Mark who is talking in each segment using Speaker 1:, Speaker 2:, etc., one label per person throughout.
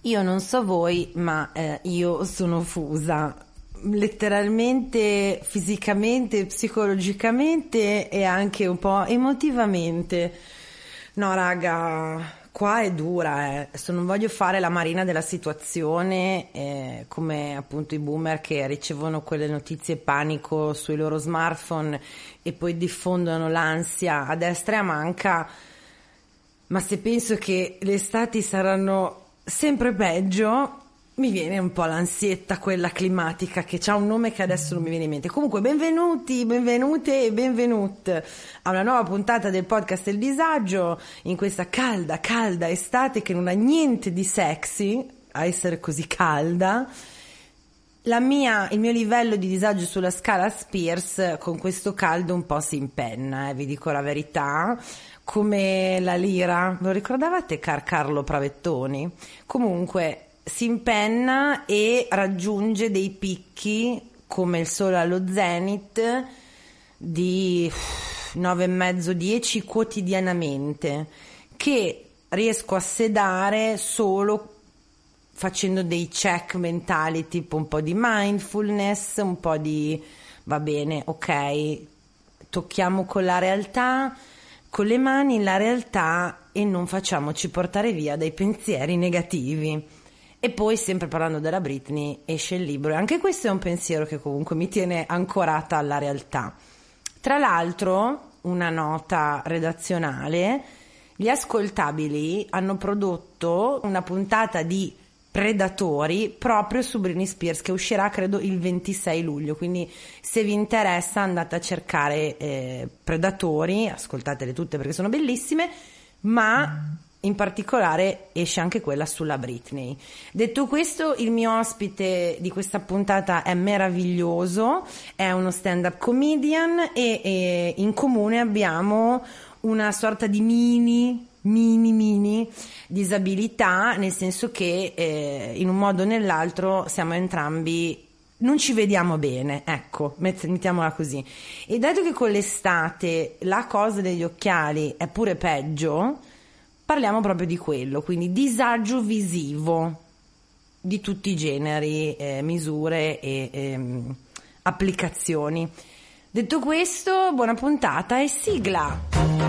Speaker 1: Io non so voi, ma io sono fusa, letteralmente, fisicamente, psicologicamente e anche un po' emotivamente. No, raga, qua è dura, adesso non voglio fare la marina della situazione, come appunto i boomer che ricevono quelle notizie panico sui loro smartphone e poi diffondono l'ansia a destra e a manca. Ma se penso che le estati saranno sempre peggio, mi viene un po' l'ansietta, quella climatica, che ha un nome che adesso non mi viene in mente. Comunque, benvenuti, benvenute e benvenut a una nuova puntata del podcast Il Disagio, in questa calda, calda estate che non ha niente di sexy a essere così calda. Il mio livello di disagio sulla scala Spears con questo caldo un po' si impenna, vi dico la verità, come la lira, lo ricordavate Carlo Pravettoni? Comunque si impenna e raggiunge dei picchi come il sole allo zenit di 9,5-10 quotidianamente, che riesco a sedare solo facendo dei check mentali, tipo un po' di mindfulness, un po' di va bene, ok, tocchiamo con la realtà, con le mani la realtà e non facciamoci portare via dai pensieri negativi. E poi, sempre parlando della Britney, esce il libro e anche questo è un pensiero che comunque mi tiene ancorata alla realtà. Tra l'altro, una nota redazionale, gli ascoltabili hanno prodotto una puntata di Predatori proprio su Britney Spears, che uscirà credo il 26 luglio, quindi se vi interessa andate a cercare Predatori, ascoltatele tutte perché sono bellissime, ma in particolare esce anche quella sulla Britney. Detto questo, il mio ospite di questa puntata è meraviglioso, è uno stand-up comedian e in comune abbiamo una sorta di mini disabilità, nel senso che in un modo o nell'altro siamo entrambi, non ci vediamo bene, ecco, mettiamola così. E dato che con l'estate la cosa degli occhiali è pure peggio, parliamo proprio di quello, quindi disagio visivo di tutti i generi, misure e applicazioni. Detto questo, buona puntata e sigla!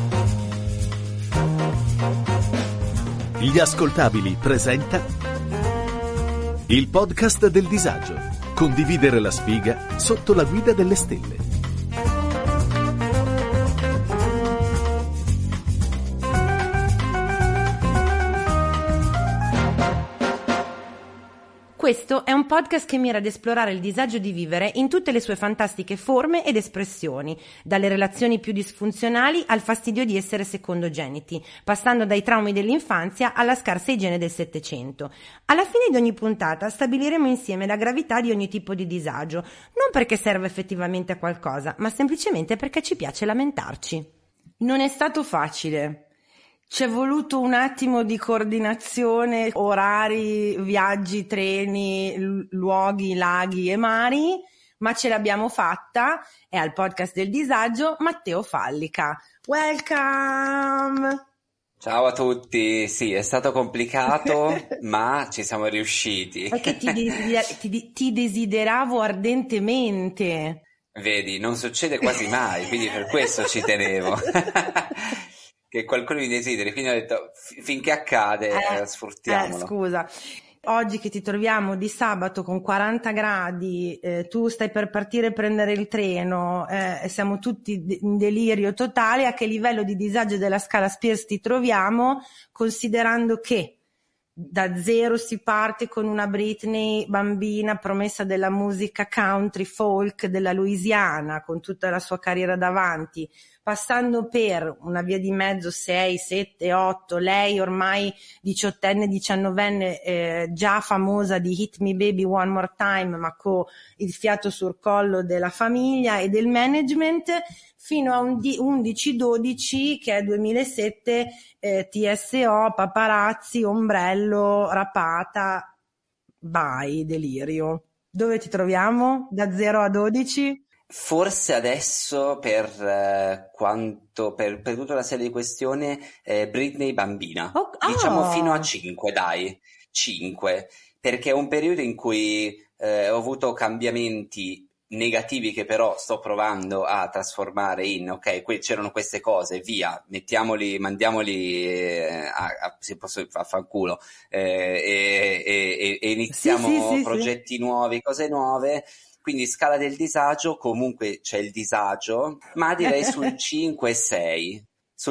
Speaker 2: Gli Ascoltabili presenta il podcast del disagio. Condividere la sfiga sotto la guida delle stelle.
Speaker 1: Questo è un podcast che mira ad esplorare il disagio di vivere in tutte le sue fantastiche forme ed espressioni, dalle relazioni più disfunzionali al fastidio di essere secondogeniti, passando dai traumi dell'infanzia alla scarsa igiene del Settecento. Alla fine di ogni puntata stabiliremo insieme la gravità di ogni tipo di disagio, non perché serva effettivamente a qualcosa, ma semplicemente perché ci piace lamentarci. Non è stato facile. C'è voluto un attimo di coordinazione, orari, viaggi, treni, luoghi, laghi e mari, ma ce l'abbiamo fatta. È al podcast del disagio Matteo Fallica. Welcome!
Speaker 3: Ciao a tutti, sì, è stato complicato, ma ci siamo riusciti.
Speaker 1: Perché ti desideravo ardentemente.
Speaker 3: Vedi, non succede quasi mai, quindi per questo ci tenevo. Che qualcuno mi desideri, quindi ho detto finché accade sfruttiamolo.
Speaker 1: Scusa, oggi che ti troviamo di sabato con 40 gradi, tu stai per partire e prendere il treno, siamo tutti in delirio totale, a che livello di disagio della scala Spears ti troviamo, considerando che da zero si parte con una Britney bambina promessa della musica country folk della Louisiana con tutta la sua carriera davanti, passando per una via di mezzo 6, 7, 8, lei ormai 18enne, 19enne, già famosa di Hit Me Baby One More Time, ma con il fiato sul collo della famiglia e del management, fino a un 11-12 che è 2007, TSO, paparazzi, ombrello, rapata, vai, delirio. Dove ti troviamo? Da 0 a 12?
Speaker 3: Forse adesso per tutta la serie di questioni Britney bambina, diciamo fino a 5, dai. 5, perché è un periodo in cui ho avuto cambiamenti negativi che però sto provando a trasformare in ok, qui c'erano queste cose, via, mandiamoli a fanculo, e iniziamo progetti nuovi, cose nuove. Quindi scala del disagio, comunque c'è il disagio, ma direi sul 5-6,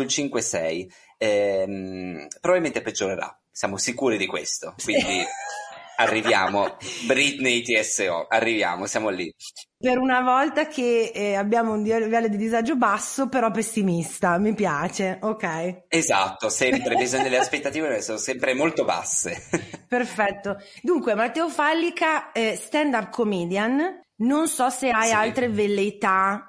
Speaker 3: probabilmente peggiorerà, siamo sicuri di questo, quindi arriviamo, Britney TSO, arriviamo, siamo lì.
Speaker 1: Per una volta che abbiamo un livello di disagio basso, però pessimista, mi piace, ok.
Speaker 3: Esatto, sempre, bisogna delle aspettative sono sempre molto basse.
Speaker 1: Perfetto. Dunque, Matteo Fallica, stand-up comedian, non so se hai altre velleità,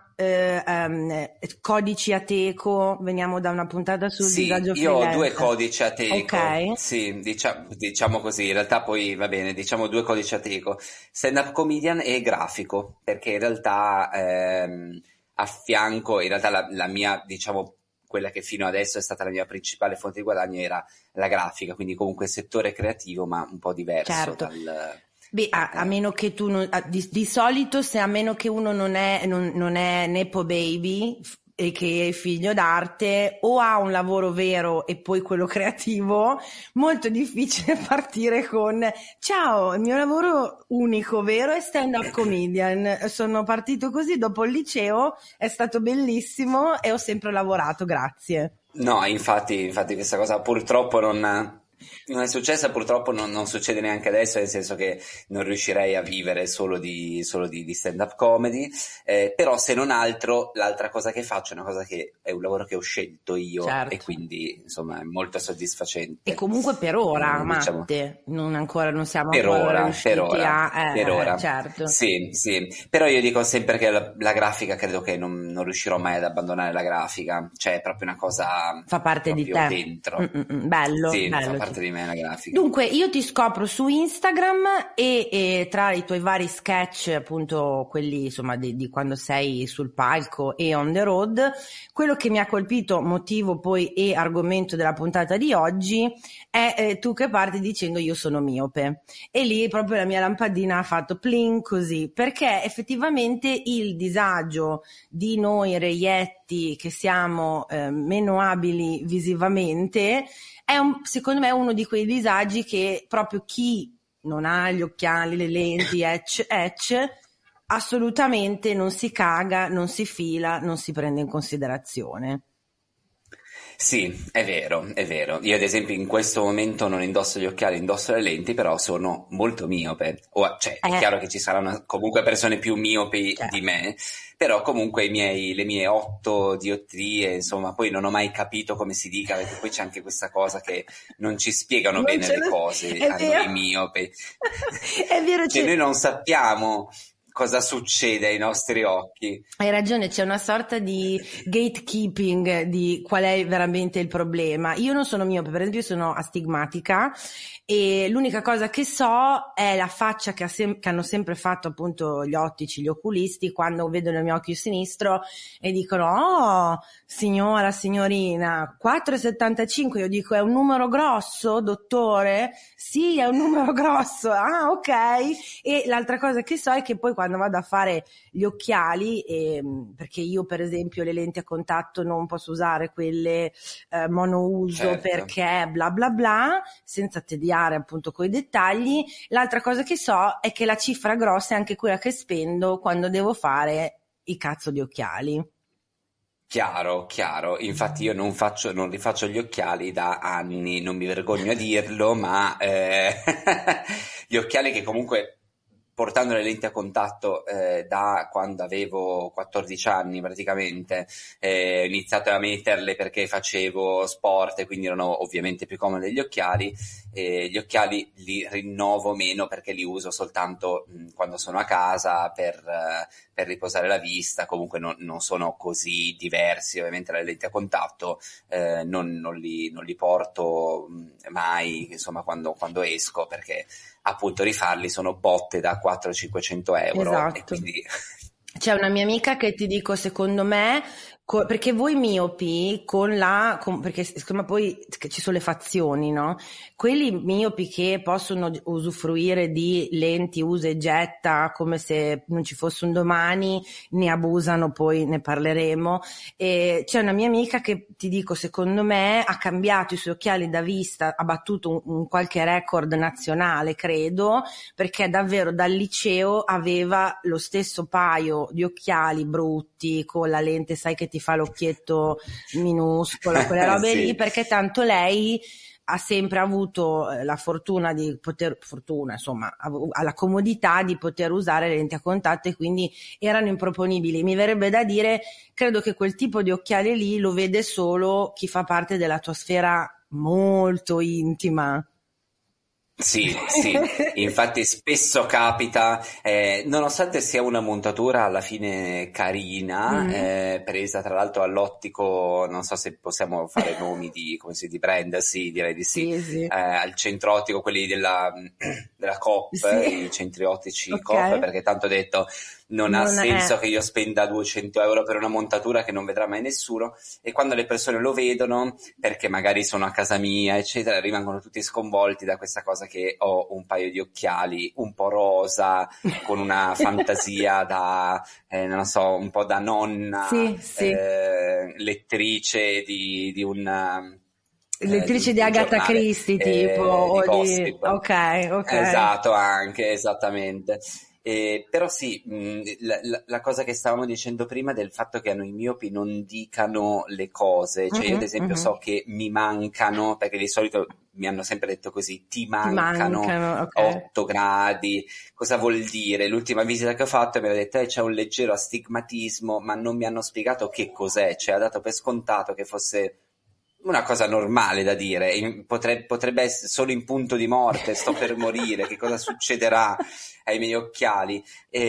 Speaker 1: codici ateco, veniamo da una puntata sul disagio freelance.
Speaker 3: Io ho 2 codici ateco,
Speaker 1: okay.
Speaker 3: Sì, diciamo così, in realtà poi va bene, diciamo 2 codici ateco, stand-up comedian e grafico, perché in realtà affianco, in realtà la mia, diciamo, quella che fino adesso è stata la mia principale fonte di guadagno era la grafica, quindi comunque settore creativo ma un po' diverso.
Speaker 1: Certo. Beh, a meno che tu di solito, se a meno che uno non è nepo baby e che è figlio d'arte, o ha un lavoro vero e poi quello creativo, molto difficile partire con ciao, il mio lavoro unico vero è stand-up comedian, sono partito così dopo il liceo, è stato bellissimo e ho sempre lavorato, grazie.
Speaker 3: No, infatti questa cosa purtroppo non è successa, purtroppo non succede neanche adesso, nel senso che non riuscirei a vivere solo di stand-up comedy, però se non altro l'altra cosa che faccio è una cosa che è un lavoro che ho scelto io, certo. E quindi insomma è molto soddisfacente.
Speaker 1: E comunque per ora,
Speaker 3: diciamo,
Speaker 1: Matte, non siamo
Speaker 3: per
Speaker 1: ancora
Speaker 3: ora,
Speaker 1: riusciti
Speaker 3: per ora.
Speaker 1: Certo.
Speaker 3: Sì, però io dico sempre che la grafica credo che non riuscirò mai ad abbandonare la grafica, cioè è proprio una cosa
Speaker 1: fa parte di te
Speaker 3: dentro.
Speaker 1: Bello,
Speaker 3: sì,
Speaker 1: bello,
Speaker 3: fa parte
Speaker 1: sì.
Speaker 3: di me la grafica.
Speaker 1: Dunque io ti scopro su Instagram e tra i tuoi vari sketch, appunto quelli insomma di quando sei sul palco e on the road, quello che mi ha colpito, motivo poi e argomento della puntata di oggi, è tu che parti dicendo io sono miope, e lì proprio la mia lampadina ha fatto pling così, perché effettivamente il disagio di noi reietti che siamo meno abili visivamente è secondo me uno di quei disagi che proprio chi non ha gli occhiali, le lenti, assolutamente non si caga, non si fila, non si prende in considerazione.
Speaker 3: Sì, è vero. Io ad esempio in questo momento non indosso gli occhiali, indosso le lenti, però sono molto miope. Cioè, è chiaro che ci saranno comunque persone più miopi di me, però comunque le mie 8 diottrie, insomma, poi non ho mai capito come si dica, perché poi c'è anche questa cosa che non ci spiegano bene le cose a noi miopi.
Speaker 1: È vero,
Speaker 3: cioè noi non sappiamo cosa succede ai nostri occhi.
Speaker 1: Hai ragione, c'è una sorta di gatekeeping di qual è veramente il problema. Io non sono miope, per esempio sono astigmatica e l'unica cosa che so è la faccia che hanno sempre fatto appunto gli ottici, gli oculisti, quando vedono il mio occhio sinistro e dicono oh signora, signorina, 4,75, io dico è un numero grosso, dottore? Sì, è un numero grosso, ah ok. E l'altra cosa che so è che poi quando vado a fare gli occhiali, perché io per esempio le lenti a contatto non posso usare quelle monouso, certo, perché bla bla bla, senza tediare appunto coi dettagli. L'altra cosa che so è che la cifra grossa è anche quella che spendo quando devo fare i cazzo di occhiali.
Speaker 3: Chiaro, infatti io non rifaccio gli occhiali da anni, non mi vergogno a dirlo, ma gli occhiali che comunque portando le lenti a contatto da quando avevo 14 anni praticamente, ho iniziato a metterle perché facevo sport e quindi erano ovviamente più comodi degli occhiali. Gli occhiali li rinnovo meno perché li uso soltanto quando sono a casa per riposare la vista, comunque non sono così diversi ovviamente dalle lenti a contatto, non li porto mai, insomma, quando esco, perché appunto rifarli sono botte da 400-500 euro.
Speaker 1: Esatto.
Speaker 3: E quindi
Speaker 1: c'è una mia amica che ti dico, secondo me Perché voi miopi perché siccome poi ci sono le fazioni, no? Quelli miopi che possono usufruire di lenti usa e getta come se non ci fosse un domani, ne abusano, poi ne parleremo. E c'è una mia amica che, ti dico, secondo me ha cambiato i suoi occhiali da vista, ha battuto un qualche record nazionale, credo, perché davvero dal liceo aveva lo stesso paio di occhiali brutti con la lente, sai, che ti fa l'occhietto minuscolo, quelle robe lì,
Speaker 3: Sì.
Speaker 1: perché tanto lei ha sempre avuto la fortuna insomma, ha la comodità di poter usare le lenti a contatto, e quindi erano improponibili. Mi verrebbe da dire, credo che quel tipo di occhiali lì lo vede solo chi fa parte della tua sfera molto intima.
Speaker 3: Sì, infatti spesso capita, nonostante sia una montatura alla fine carina, presa tra l'altro all'ottico, non so se possiamo fare nomi di brand, sì, direi di sì,
Speaker 1: Sì.
Speaker 3: al centro ottico, quelli della Coop,
Speaker 1: Sì.
Speaker 3: i centri ottici
Speaker 1: Ok.
Speaker 3: Coop, perché tanto detto non ha
Speaker 1: Non
Speaker 3: senso
Speaker 1: è.
Speaker 3: che io spenda 200 euro per una montatura che non vedrà mai nessuno, e quando le persone lo vedono, perché magari sono a casa mia, eccetera, rimangono tutti sconvolti da questa cosa che ho un paio di occhiali un po' rosa, con una fantasia da, non so, un po' da nonna,
Speaker 1: Sì.
Speaker 3: lettrice di un...
Speaker 1: Lettrice di
Speaker 3: un
Speaker 1: Agatha
Speaker 3: giornale,
Speaker 1: Christie, tipo,
Speaker 3: di
Speaker 1: o di.
Speaker 3: gossip.
Speaker 1: Ok.
Speaker 3: Esatto, anche, esattamente. Però sì, la cosa che stavamo dicendo prima del fatto che a noi miopi non dicano le cose, cioè io ad esempio so che mi mancano, perché di solito mi hanno sempre detto così, ti
Speaker 1: Ti
Speaker 3: mancano
Speaker 1: mancano, ok.
Speaker 3: 8 gradi, cosa vuol dire? L'ultima visita che ho fatto mi ha detto c'è un leggero astigmatismo, ma non mi hanno spiegato che cos'è, cioè ha dato per scontato che fosse una cosa normale da dire, potrebbe essere solo in punto di morte, sto per morire, che cosa succederà ai miei occhiali,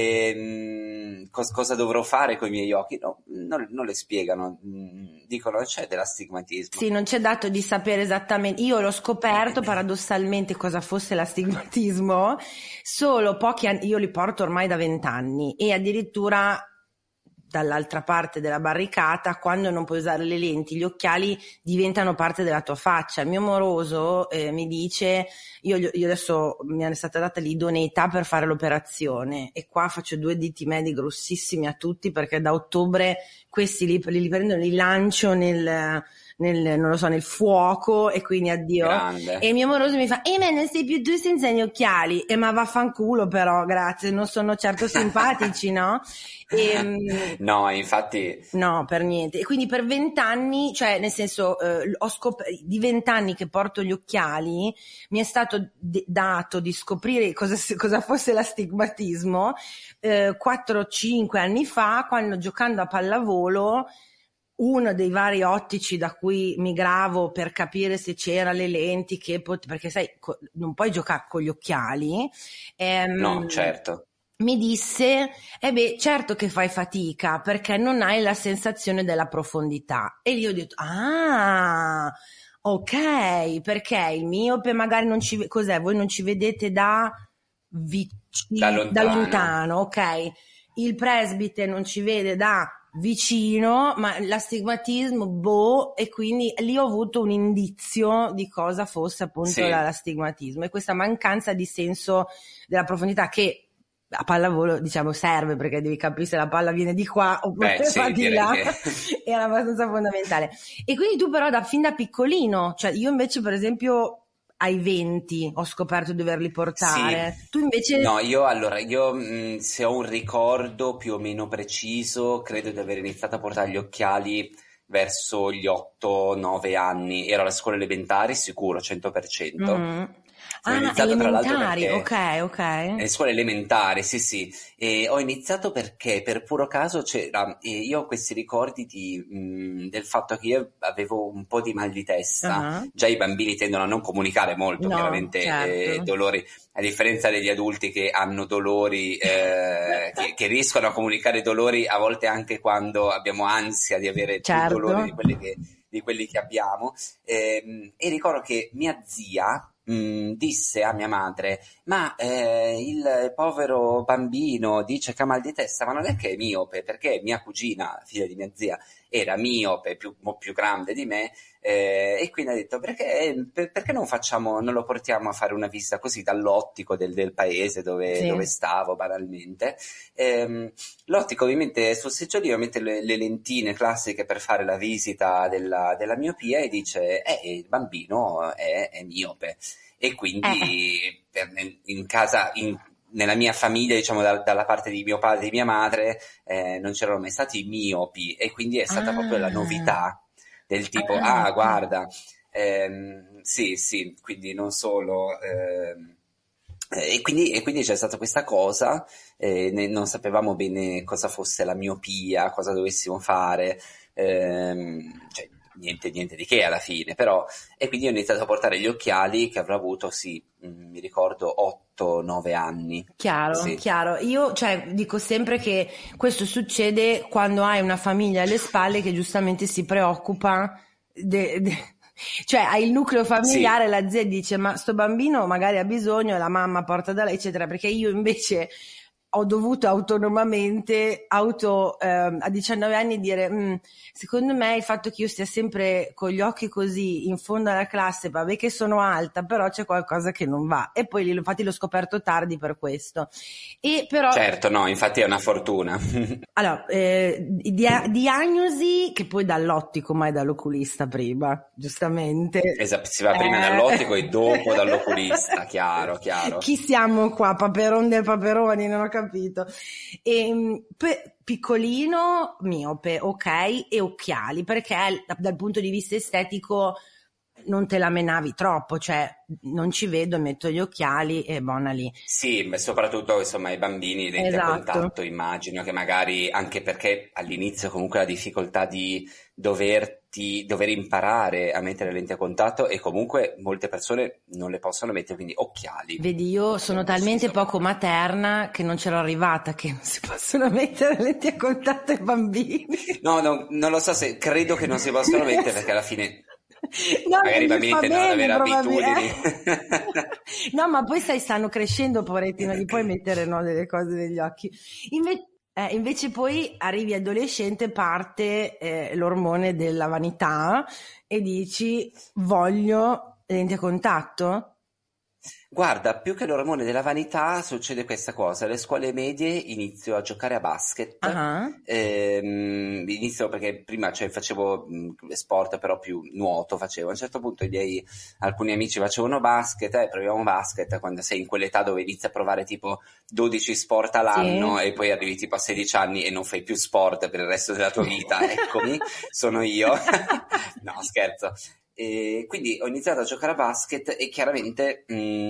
Speaker 3: cosa dovrò fare con i miei occhi? No, non le spiegano, dicono c'è dell'astigmatismo.
Speaker 1: Sì, non c'è dato di sapere esattamente. Io l'ho scoperto paradossalmente cosa fosse l'astigmatismo solo pochi anni. Io li porto ormai da 20 anni, e addirittura dall'altra parte della barricata, quando non puoi usare le lenti, gli occhiali diventano parte della tua faccia. Il mio moroso mi dice, io adesso mi è stata data l'idoneità per fare l'operazione, e qua faccio 2 diti medi grossissimi a tutti, perché da ottobre questi li prendo, li lancio non lo so, nel fuoco, e quindi addio.
Speaker 3: Grande.
Speaker 1: E il mio moroso mi fa, ma non sei più tu senza gli occhiali? Ma vaffanculo, però, grazie, non sono certo simpatici, no?
Speaker 3: No, infatti.
Speaker 1: No, per niente. E quindi per 20 anni, cioè nel senso, di 20 anni che porto gli occhiali, mi è stato dato di scoprire cosa fosse l'astigmatismo 4-5 anni fa, quando, giocando a pallavolo, uno dei vari ottici da cui migravo per capire se c'era le lenti, perché sai, non puoi giocare con gli occhiali.
Speaker 3: No, certo.
Speaker 1: Mi disse, certo che fai fatica perché non hai la sensazione della profondità. E io ho detto, ok, perché il miope magari non ci cos'è? Voi non ci vedete da lontano, ok? Il presbite non ci vede da vicino, ma l'astigmatismo, e quindi lì ho avuto un indizio di cosa fosse appunto l'astigmatismo, e questa mancanza di senso della profondità, che a pallavolo, diciamo, serve, perché devi capire se la palla viene di qua oppure va di là, era abbastanza fondamentale. E quindi tu però fin da piccolino, cioè io invece per esempio ai 20 ho scoperto di doverli portare.
Speaker 3: Sì.
Speaker 1: Tu invece?
Speaker 3: No, io se ho un ricordo più o meno preciso, credo di aver iniziato a portare gli occhiali verso gli 8-9 anni. Ero alla scuola elementare, sicuro, 100%. Ho iniziato,
Speaker 1: elementari,
Speaker 3: tra l'altro,
Speaker 1: ok.
Speaker 3: scuola elementare, sì. E ho iniziato perché per puro caso c'era, io ho questi ricordi del fatto che io avevo un po' di mal di testa. Già i bambini tendono a non comunicare molto, chiaramente,
Speaker 1: certo.
Speaker 3: dolori, a differenza degli adulti che hanno dolori, che riescono a comunicare dolori a volte anche quando abbiamo ansia di avere più dolori di quelli che abbiamo. E ricordo che mia zia disse a mia madre: ma il povero bambino dice che ha mal di testa, ma non è che è miope, perché mia cugina, figlia di mia zia, era miope, più grande di me, e quindi ha detto: perché non lo portiamo a fare una visita così dall'ottico del paese dove stavo, banalmente. L'ottico ovviamente sul seggiolino mette le lentine classiche per fare la visita della miopia e dice: il bambino è miope. E quindi in casa, nella mia famiglia, diciamo dalla parte di mio padre e di mia madre, non c'erano mai stati miopi, e quindi è stata proprio la novità del tipo: guarda, sì, quindi non solo. E quindi c'è stata questa cosa, non sapevamo bene cosa fosse la miopia, cosa dovessimo fare, cioè niente di che alla fine, però, e quindi ho iniziato a portare gli occhiali che avrò avuto, mi ricordo 8-9 anni.
Speaker 1: Chiaro,
Speaker 3: Sì.
Speaker 1: chiaro. Io, dico sempre che questo succede quando hai una famiglia alle spalle che giustamente si preoccupa cioè hai il nucleo familiare, la zia dice: ma sto bambino magari ha bisogno, la mamma porta da lei, eccetera, perché io invece ho dovuto autonomamente a 19 anni dire: secondo me il fatto che io stia sempre con gli occhi così in fondo alla classe, vabbè che sono alta, però c'è qualcosa che non va. E poi infatti l'ho scoperto tardi per questo. E però,
Speaker 3: certo, no, infatti è una fortuna.
Speaker 1: Allora, diagnosi che poi dall'ottico, mai dall'oculista prima, giustamente.
Speaker 3: Esatto, si va prima dall'ottico e dopo dall'oculista, chiaro.
Speaker 1: Chi siamo qua? Paperon del Paperoni, non ho capito. Piccolino, miope, ok, e occhiali, perché dal punto di vista estetico non te la menavi troppo, cioè non ci vedo, metto gli occhiali e buona lì.
Speaker 3: Sì, ma soprattutto insomma i bambini lenti a contatto, immagino che magari, anche perché all'inizio comunque la difficoltà di dover imparare a mettere lenti a contatto, e comunque molte persone non le possono mettere, quindi occhiali.
Speaker 1: Vedi, io sono talmente poco materna che non c'ero arrivata che non si possono mettere lenti a contatto ai bambini.
Speaker 3: No, non lo so, credo che non si possono mettere, perché alla fine
Speaker 1: no,
Speaker 3: magari i bambini tendono ad avere abitudini.
Speaker 1: No, ma poi stanno crescendo, poveretti, non gli puoi mettere delle cose negli occhi. Invece poi arrivi adolescente, parte l'ormone della vanità e dici: voglio lenti a contatto?
Speaker 3: Guarda, più che l'ormone della vanità succede questa cosa: alle scuole medie inizio a giocare a basket. Inizio perché prima facevo sport, però più nuoto facevo. A un certo punto alcuni amici facevano basket, proviamo basket, quando sei in quell'età dove inizi a provare tipo 12 sport all'anno, e poi arrivi tipo a 16 anni e non fai più sport per il resto della tua vita. Eccomi, sono io. No, scherzo. E quindi ho iniziato a giocare a basket e chiaramente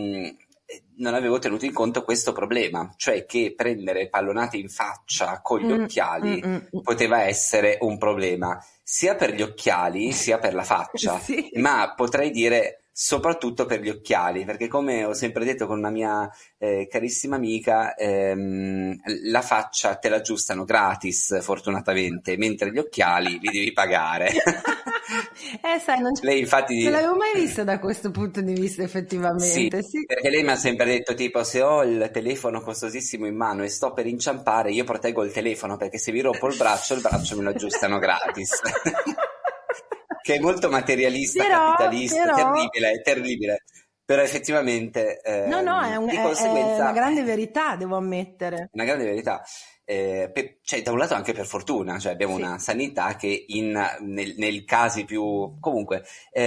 Speaker 3: non avevo tenuto in conto questo problema, cioè che prendere pallonate in faccia con gli occhiali poteva essere un problema sia per gli occhiali sia per la faccia, ma potrei dire soprattutto per gli occhiali, perché come ho sempre detto con una mia carissima amica, la faccia te la aggiustano gratis fortunatamente, mentre gli occhiali li devi pagare.
Speaker 1: Sai,
Speaker 3: lei infatti
Speaker 1: non l'avevo mai vista da questo punto di vista, effettivamente.
Speaker 3: Sì, perché lei mi ha sempre detto tipo: se ho il telefono costosissimo in mano e sto per inciampare, io proteggo il telefono, perché se vi rompo il braccio me lo aggiustano gratis. Che è molto materialista, capitalista, terribile. Però effettivamente
Speaker 1: no,
Speaker 3: di conseguenza
Speaker 1: è una grande verità, devo ammettere.
Speaker 3: Una grande verità. Da un lato anche per fortuna, abbiamo una sanità che nei casi più... Comunque,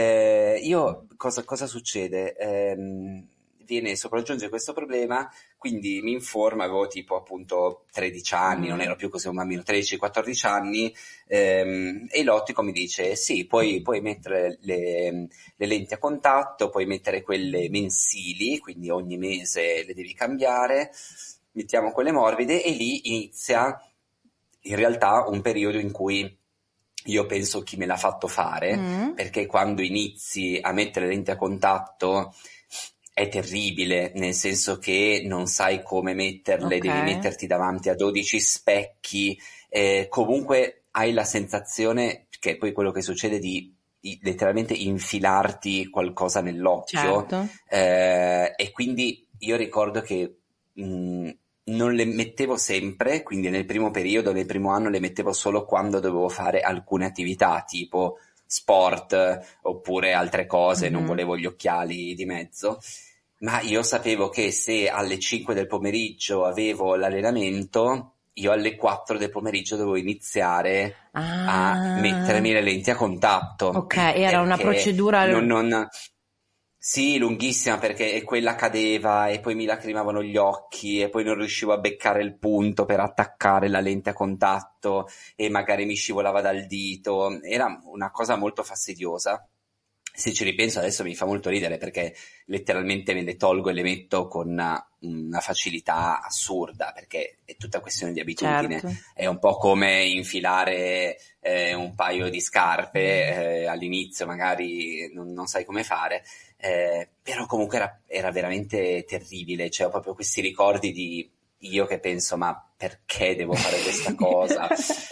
Speaker 3: io cosa succede? Viene sopraggiunge questo problema, quindi mi informo, avevo tipo appunto 13 anni, non ero più così un bambino, 13-14 anni, e l'ottico mi dice: sì, puoi mettere le lenti a contatto, puoi mettere quelle mensili, quindi ogni mese le devi cambiare, mettiamo quelle morbide, e lì inizia in realtà un periodo in cui io penso chi me l'ha fatto fare, perché quando inizi a mettere lenti a contatto è terribile, nel senso che non sai come metterle, devi metterti davanti a 12 specchi, comunque hai la sensazione, che è poi quello che succede, di letteralmente infilarti qualcosa nell'occhio.
Speaker 1: Certo.
Speaker 3: E quindi io ricordo che non le mettevo sempre, quindi nel primo periodo, nel primo anno le mettevo solo quando dovevo fare alcune attività tipo sport oppure altre cose, non volevo gli occhiali di mezzo, ma io sapevo che se alle 5 del pomeriggio avevo l'allenamento, io alle 4 del pomeriggio dovevo iniziare a mettermi le lenti a contatto.
Speaker 1: Ok, era una procedura...
Speaker 3: Sì, lunghissima, perché quella cadeva e poi mi lacrimavano gli occhi e poi non riuscivo a beccare il punto per attaccare la lente a contatto e magari mi scivolava dal dito. Era una cosa molto fastidiosa. Se ci ripenso adesso mi fa molto ridere, perché letteralmente me le tolgo e le metto con una facilità assurda, perché è tutta questione di abitudine.
Speaker 1: Certo.
Speaker 3: È un po' come infilare un paio di scarpe, all'inizio magari non sai come fare, però comunque era veramente terribile. Cioè ho proprio questi ricordi di io che penso, ma perché devo fare questa cosa?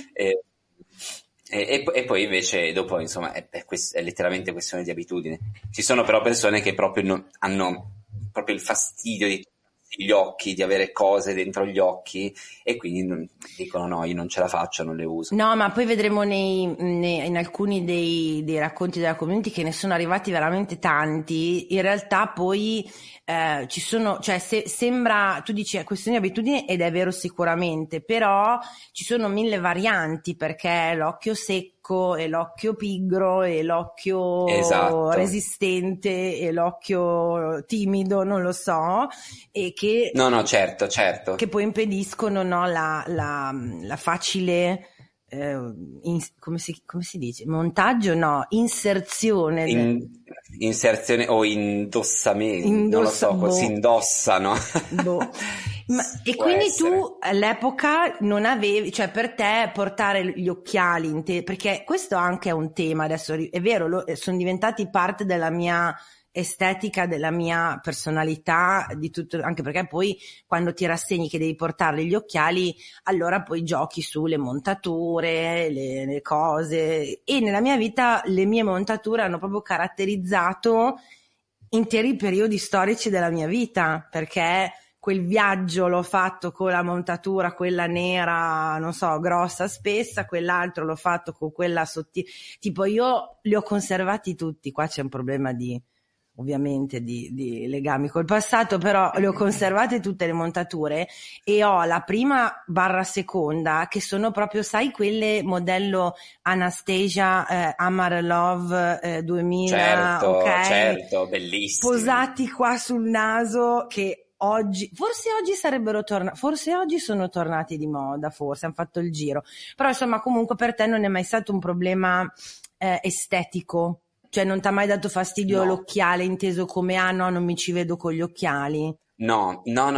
Speaker 3: E poi invece dopo, insomma, è letteralmente questione di abitudine. Ci sono però persone che proprio hanno proprio il fastidio di gli occhi, di avere cose dentro gli occhi, e quindi dicono no, io non ce la faccio, non le uso.
Speaker 1: No, ma poi vedremo in alcuni dei racconti della community che ne sono arrivati veramente tanti. In realtà poi ci sono, cioè sembra, tu dici è questione di abitudine, ed è vero sicuramente, però ci sono 1000 varianti, perché l'occhio secco e l'occhio pigro e l'occhio
Speaker 3: Esatto.
Speaker 1: resistente e l'occhio timido, non lo so, e che
Speaker 3: No, certo.
Speaker 1: che poi impediscono, no, la facile come si dice? Montaggio? No, inserzione.
Speaker 3: Inserzione o indossamento, non lo so, si indossano.
Speaker 1: E quindi tu all'epoca non avevi, cioè per te portare gli occhiali, perché questo anche è un tema adesso, è vero, sono diventati parte della mia estetica, della mia personalità, di tutto, anche perché poi quando ti rassegni che devi portare gli occhiali, allora poi giochi sulle montature, le cose, e nella mia vita le mie montature hanno proprio caratterizzato interi periodi storici della mia vita, perché quel viaggio l'ho fatto con la montatura, quella nera, non so, grossa, spessa, quell'altro l'ho fatto con quella sottile, tipo io li ho conservati tutti. Qua c'è un problema ovviamente di legami col passato, però le ho conservate tutte le montature, e ho la prima / seconda che sono proprio, sai, quelle modello Anastasia Amar Love 2000,
Speaker 3: certo,
Speaker 1: ok?
Speaker 3: Certo, bellissimi,
Speaker 1: posati qua sul naso, che forse oggi sarebbero tornati, forse oggi sono tornati di moda, forse hanno fatto il giro, però insomma comunque per te non è mai stato un problema estetico? Cioè non ti ha mai dato fastidio l'occhiale inteso come no, non mi ci vedo con gli occhiali?
Speaker 3: No,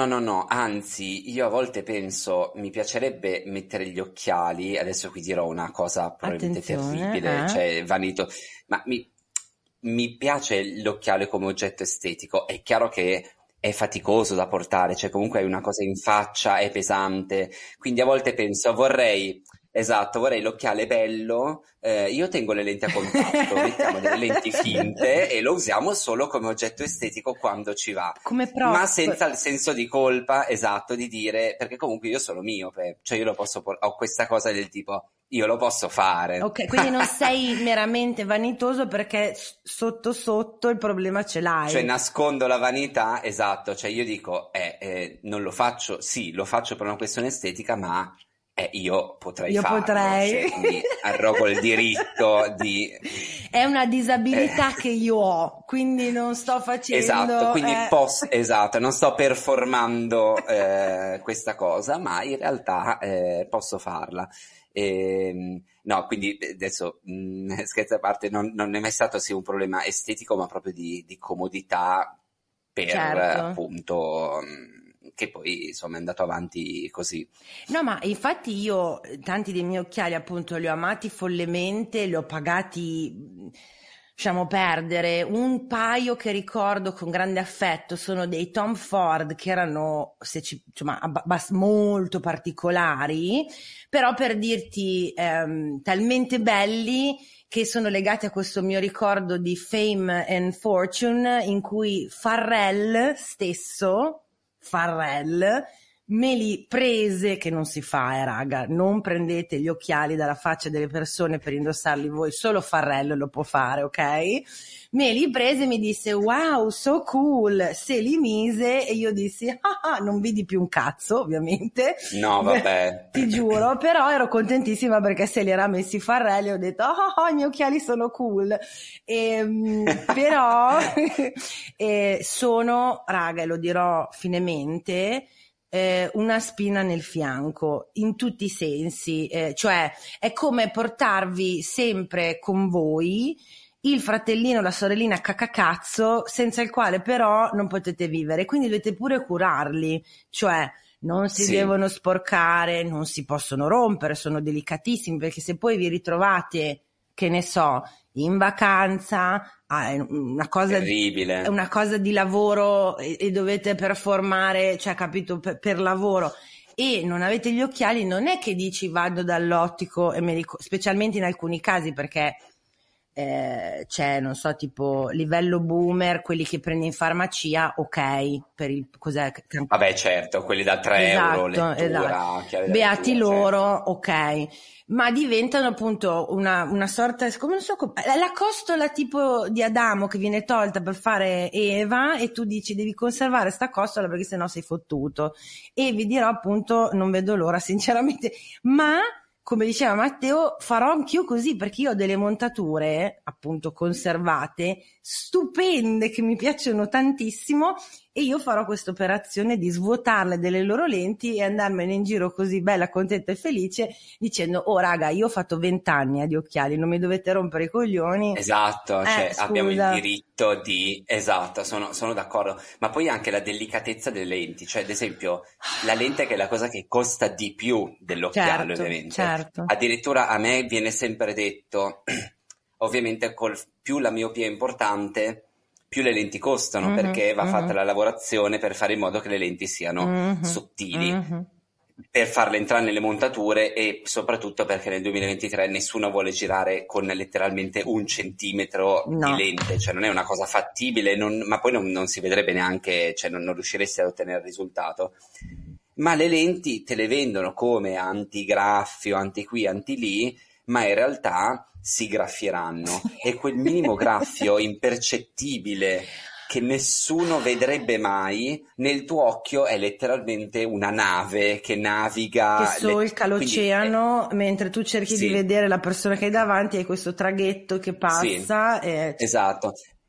Speaker 3: anzi io a volte penso, mi piacerebbe mettere gli occhiali, adesso qui dirò una cosa probabilmente terribile, cioè vanito, ma mi piace l'occhiale come oggetto estetico. È chiaro che è faticoso da portare, cioè comunque hai una cosa in faccia, è pesante, quindi a volte penso vorrei l'occhiale bello, io tengo le lenti a contatto, mettiamo delle lenti finte e lo usiamo solo come oggetto estetico quando ci va,
Speaker 1: come prop,
Speaker 3: ma senza il senso di colpa, esatto, di dire, perché comunque io sono miope, cioè io lo posso ho questa cosa del tipo, io lo posso fare.
Speaker 1: Ok, quindi non sei meramente vanitoso, perché sotto sotto il problema ce l'hai.
Speaker 3: Cioè nascondo la vanità, esatto, cioè io dico, non lo faccio, sì, lo faccio per una questione estetica, ma io potrei farlo. Cioè, quindi arrogo il diritto di...
Speaker 1: È una disabilità che io ho, quindi non sto facendo...
Speaker 3: Esatto, quindi esatto, non sto performando questa cosa, ma in realtà posso farla. No, quindi adesso scherzi a parte, non è mai stato un problema estetico, ma proprio di comodità per
Speaker 1: certo.
Speaker 3: Appunto... che poi insomma è andato avanti così.
Speaker 1: No, ma infatti io tanti dei miei occhiali appunto li ho amati follemente, li ho pagati, lasciamo perdere. Un paio che ricordo con grande affetto sono dei Tom Ford, che erano molto particolari, però per dirti talmente belli che sono legati a questo mio ricordo di Fame and Fortune, in cui Farrell me li prese, che non si fa, raga, non prendete gli occhiali dalla faccia delle persone per indossarli voi, solo Farrell lo può fare, ok? Me li prese e mi disse wow, so cool, se li mise, e io dissi non vidi più un cazzo, ovviamente.
Speaker 3: No, vabbè.
Speaker 1: Ti giuro, però ero contentissima perché se li era messi Farrell e ho detto i miei occhiali sono cool. Però sono, raga, e lo dirò finemente, una spina nel fianco in tutti i sensi, cioè è come portarvi sempre con voi il fratellino, la sorellina cacacazzo, senza il quale però non potete vivere, quindi dovete pure curarli, cioè non si devono sporcare, non si possono rompere, sono delicatissimi, perché se poi vi ritrovate, che ne so, in vacanza, è una cosa
Speaker 3: terribile,
Speaker 1: è una cosa di lavoro e dovete performare, cioè capito, per lavoro, e non avete gli occhiali, non è che dici vado dall'ottico e specialmente in alcuni casi, perché c'è, non so, tipo livello boomer, quelli che prendi in farmacia, ok, per il cos'è?
Speaker 3: Vabbè, certo, quelli da 3 euro lettura,
Speaker 1: beati
Speaker 3: lettura,
Speaker 1: loro,
Speaker 3: certo.
Speaker 1: ok, ma diventano appunto una sorta, come non so, la costola tipo di Adamo che viene tolta per fare Eva, e tu dici devi conservare sta costola perché sennò sei fottuto, e vi dirò appunto, non vedo l'ora sinceramente, ma come diceva Matteo, farò anch'io così, perché io ho delle montature appunto conservate, stupende, che mi piacciono tantissimo, e io farò questa operazione di svuotarle delle loro lenti e andarmene in giro così bella, contenta e felice, dicendo raga, io ho fatto 20 anni di occhiali, non mi dovete rompere i coglioni.
Speaker 3: Esatto, cioè
Speaker 1: scusa.
Speaker 3: abbiamo il diritto di... Esatto, sono d'accordo, ma poi anche la delicatezza delle lenti, cioè ad esempio la lente, che è la cosa che costa di più dell'occhiale,
Speaker 1: Certo,
Speaker 3: ovviamente.
Speaker 1: certo.
Speaker 3: Addirittura a me viene sempre detto, ovviamente più la miopia è importante, più le lenti costano, perché va fatta la lavorazione per fare in modo che le lenti siano sottili, per farle entrare nelle montature, e soprattutto perché nel 2023 nessuno vuole girare con letteralmente 1 centimetro di lente, cioè non è una cosa fattibile, ma poi non si vedrebbe neanche, cioè non riusciresti ad ottenere il risultato. Ma le lenti te le vendono come antigraffio, anti qui, anti lì, ma in realtà si graffieranno, e quel minimo graffio impercettibile che nessuno vedrebbe mai, nel tuo occhio è letteralmente una nave che naviga,
Speaker 1: che solca l'oceano, mentre tu cerchi di vedere la persona che hai davanti, hai questo traghetto che passa.
Speaker 3: Esatto.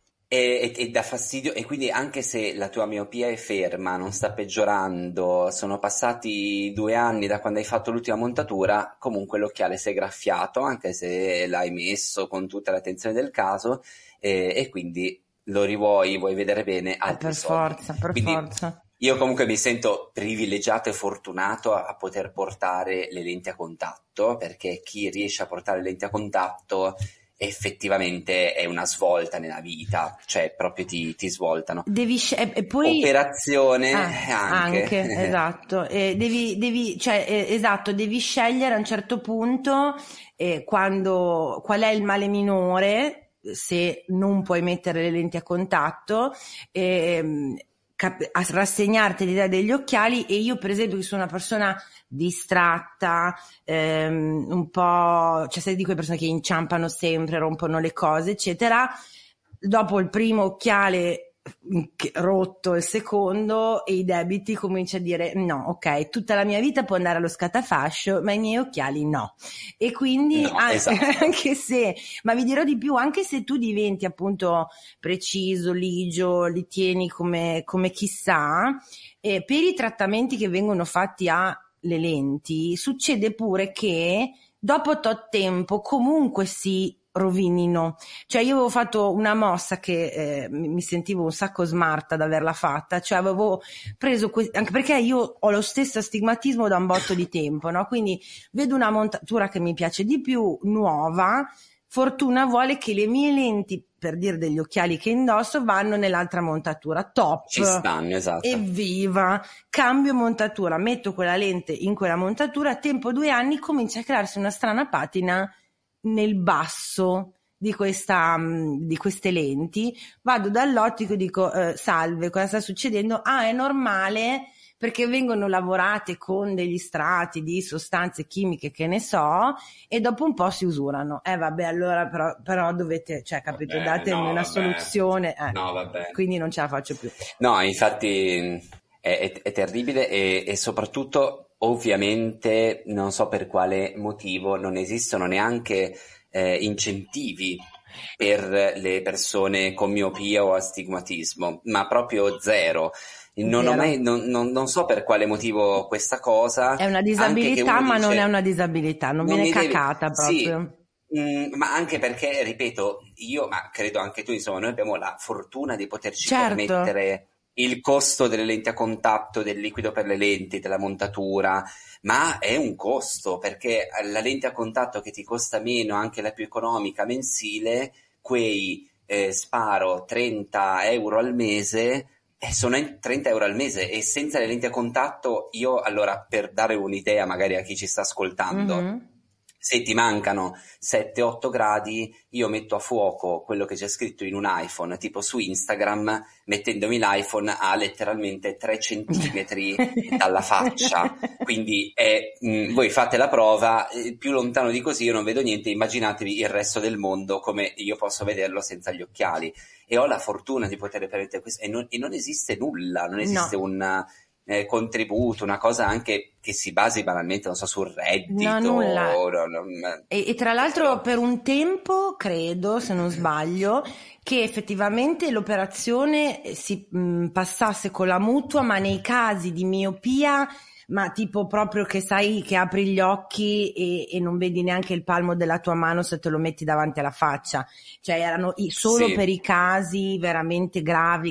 Speaker 3: E dà fastidio, e quindi anche se la tua miopia è ferma, non sta peggiorando, sono passati 2 anni da quando hai fatto l'ultima montatura, comunque l'occhiale si è graffiato, anche se l'hai messo con tutta l'attenzione del caso, e quindi vuoi vedere bene, altri soldi.
Speaker 1: Per forza.
Speaker 3: Io comunque mi sento privilegiato e fortunato a poter portare le lenti a contatto, perché chi riesce a portare le lenti a contatto effettivamente è una svolta nella vita, cioè proprio ti svoltano.
Speaker 1: E poi
Speaker 3: operazione anche
Speaker 1: esatto, esatto, devi scegliere a un certo punto qual è il male minore, se non puoi mettere le lenti a contatto, a rassegnarti l'idea degli occhiali. E io per esempio, che sono una persona distratta, un po', cioè sei di quelle persone che inciampano sempre, rompono le cose eccetera, dopo il primo occhiale rotto, il secondo e i debiti, cominci a dire no, ok, tutta la mia vita può andare allo scatafascio, ma i miei occhiali no. E quindi anche se, ma vi dirò di più, anche se tu diventi appunto preciso, ligio, li tieni come chissà, per i trattamenti che vengono fatti alle lenti succede pure che dopo tot tempo comunque si rovinino. Cioè io avevo fatto una mossa che mi sentivo un sacco smarta ad averla fatta, cioè avevo preso anche perché io ho lo stesso astigmatismo da un botto di tempo, no? Quindi vedo una montatura che mi piace di più, nuova, fortuna vuole che le mie lenti, per dire degli occhiali che indosso, vanno nell'altra montatura, top,
Speaker 3: ci stanno, esatto,
Speaker 1: evviva, cambio montatura, metto quella lente in quella montatura, tempo 2 anni comincia a crearsi una strana patina nel basso di queste lenti, vado dall'ottico e dico salve, cosa sta succedendo? Ah, è normale perché vengono lavorate con degli strati di sostanze chimiche che ne so, e dopo un po' si usurano. Vabbè, allora però dovete, cioè, capito, datemi una soluzione.
Speaker 3: No, vabbè.
Speaker 1: Quindi non ce la faccio più.
Speaker 3: No, infatti è terribile e soprattutto ovviamente non so per quale motivo non esistono neanche incentivi per le persone con miopia o astigmatismo, ma proprio zero. Non so per quale motivo questa cosa.
Speaker 1: È una disabilità, ma non è una disabilità, non viene cacata proprio.
Speaker 3: Sì, ma anche perché, ripeto, io, ma credo anche tu, insomma, noi abbiamo la fortuna di poterci permettere il costo delle lenti a contatto, del liquido per le lenti, della montatura, ma è un costo, perché la lente a contatto che ti costa meno, anche la più economica mensile, quei sparo 30 euro al mese, sono 30 euro al mese, e senza le lenti a contatto io, allora, per dare un'idea magari a chi ci sta ascoltando, se ti mancano 7-8 gradi, io metto a fuoco quello che c'è scritto in un iPhone, tipo su Instagram, mettendomi l'iPhone a letteralmente 3 centimetri dalla faccia. Quindi voi fate la prova, più lontano di così io non vedo niente, immaginatevi il resto del mondo come io posso vederlo senza gli occhiali. E ho la fortuna di poter permettere questo, e non esiste nulla, non esiste un contributo, una cosa anche che si basi banalmente, non so, sul reddito.
Speaker 1: No, nulla. E tra l'altro per un tempo, credo, se non sbaglio, che effettivamente l'operazione si passasse con la mutua, ma nei casi di miopia, ma tipo proprio che sai che apri gli occhi e non vedi neanche il palmo della tua mano se te lo metti davanti alla faccia, cioè erano solo per i casi veramente gravi.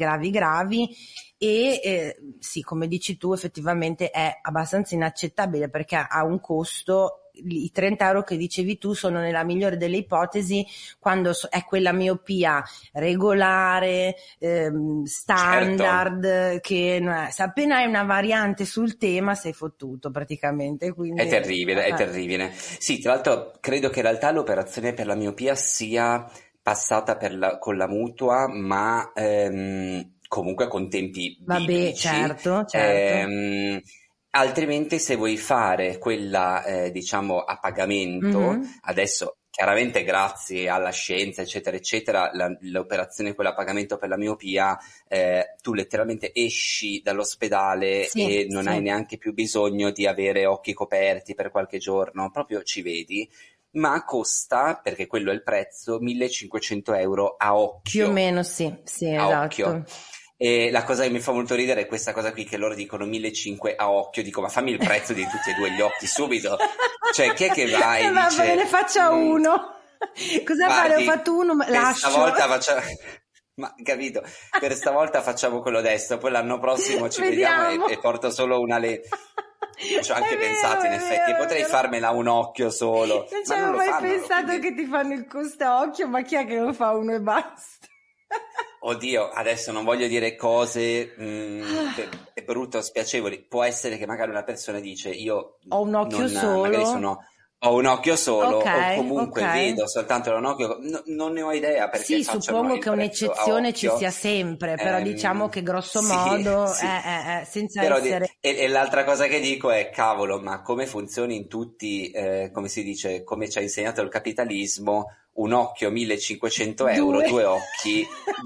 Speaker 1: E sì, come dici tu, effettivamente è abbastanza inaccettabile, perché ha un costo. I 30 euro che dicevi tu sono, nella migliore delle ipotesi, quando è quella miopia regolare, standard, certo, che se appena hai una variante sul tema sei fottuto praticamente. Quindi,
Speaker 3: è terribile. Sì, tra l'altro credo che in realtà l'operazione per la miopia sia passata con la mutua, ma comunque con tempi biblici.
Speaker 1: Certo.
Speaker 3: Altrimenti, se vuoi fare quella diciamo a pagamento, adesso chiaramente grazie alla scienza eccetera eccetera, l'operazione quella a pagamento per la miopia, tu letteralmente esci dall'ospedale e non hai neanche più bisogno di avere occhi coperti per qualche giorno, proprio ci vedi. Ma costa, perché quello è il prezzo, 1.500 euro a occhio.
Speaker 1: Più o meno, sì, esatto.
Speaker 3: Occhio. E la cosa che mi fa molto ridere è questa cosa qui, che loro dicono 1.500 a occhio. Dico, ma fammi il prezzo di tutti e due gli occhi subito. Cioè, chi è che va e
Speaker 1: va
Speaker 3: dice...
Speaker 1: bene, faccia uno. Cosa fare? Ho fatto uno, lascio.
Speaker 3: Stavolta facciamo... Ma capito, per stavolta facciamo quello destro, poi l'anno prossimo ci vediamo e porto solo una lente. Ci ho anche pensato, in effetti, potrei farmela un occhio solo.
Speaker 1: Non ci avevo mai pensato che ti fanno il costa occhio, ma chi è che non fa uno e basta?
Speaker 3: Oddio, adesso non voglio dire cose è brutto, spiacevoli. Può essere che magari una persona dice io
Speaker 1: ho un occhio solo,
Speaker 3: magari ho un occhio solo, o comunque vedo soltanto un occhio, non ne ho idea perché
Speaker 1: sì, suppongo che un'eccezione ci sia sempre, però diciamo che grosso modo senza
Speaker 3: però
Speaker 1: essere...
Speaker 3: E l'altra cosa che dico è, cavolo, ma come funzioni in tutti, come si dice, come ci ha insegnato il capitalismo, un occhio 1.500 euro, due occhi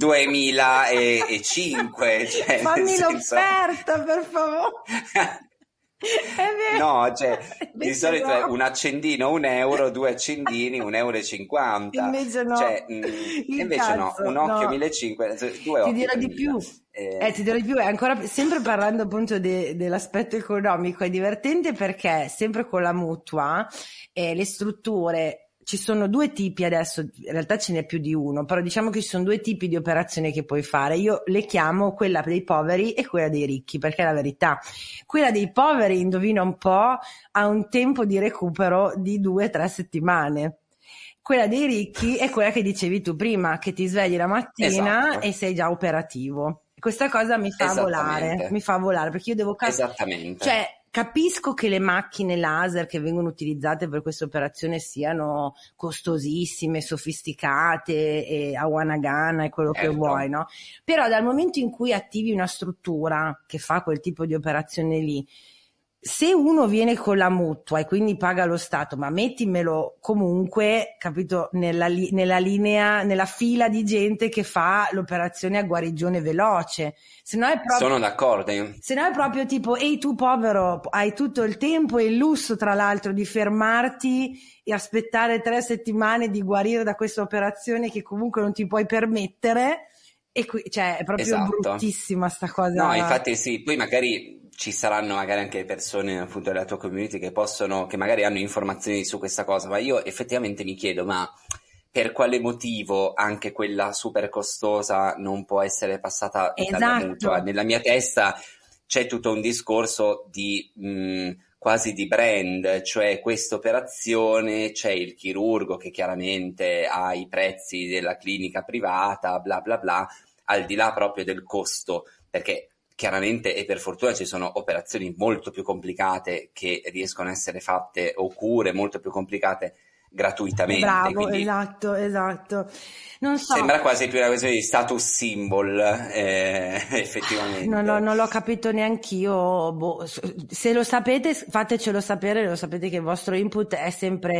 Speaker 3: 2.005, cioè,
Speaker 1: fammi l'offerta per favore.
Speaker 3: No, cioè di solito è un accendino €1, 2 accendini €1,50.
Speaker 1: Invece no,
Speaker 3: cioè, invece no, un occhio 1.500, due occhi.
Speaker 1: Ti dirò di più. Ti dirò di più, è ancora sempre parlando appunto dell'aspetto economico, è divertente perché sempre con la mutua le strutture, ci sono due tipi adesso, in realtà ce n'è più di uno, però diciamo che ci sono due tipi di operazioni che puoi fare. Io le chiamo quella dei poveri e quella dei ricchi, perché è la verità. Quella dei poveri, indovina un po', ha un tempo di recupero di 2-3 settimane. Quella dei ricchi è quella che dicevi tu prima, che ti svegli la mattina e sei già operativo. Questa cosa mi fa volare, perché io devo
Speaker 3: Esattamente.
Speaker 1: Cioè, capisco che le macchine laser che vengono utilizzate per questa operazione siano costosissime, sofisticate e a Wanagana e quello che vuoi, no? Però dal momento in cui attivi una struttura che fa quel tipo di operazione lì, se uno viene con la mutua e quindi paga lo Stato, ma mettimelo comunque, capito, nella linea, nella fila di gente che fa l'operazione a guarigione veloce. Se no è proprio,
Speaker 3: sono d'accordo.
Speaker 1: Se no è proprio tipo, ehi tu povero, hai tutto il tempo e il lusso tra l'altro di fermarti e aspettare 3 settimane di guarire da questa operazione che comunque non ti puoi permettere. E qui, cioè, è proprio bruttissima sta cosa.
Speaker 3: No, infatti sì, poi magari ci saranno magari anche persone appunto della tua community che magari hanno informazioni su questa cosa, ma io effettivamente mi chiedo, ma per quale motivo anche quella super costosa non può essere passata dalla mutua? Nella mia testa c'è tutto un discorso di quasi di brand, cioè questa operazione, c'è il chirurgo che chiaramente ha i prezzi della clinica privata, bla bla bla, al di là proprio del costo, perché chiaramente e per fortuna ci sono operazioni molto più complicate che riescono a essere fatte, o cure molto più complicate gratuitamente.
Speaker 1: Bravo, esatto. Non so.
Speaker 3: Sembra quasi più una questione di status symbol, effettivamente.
Speaker 1: Non l'ho capito neanch'io. Boh. Se lo sapete, fatecelo sapere, lo sapete che il vostro input c'è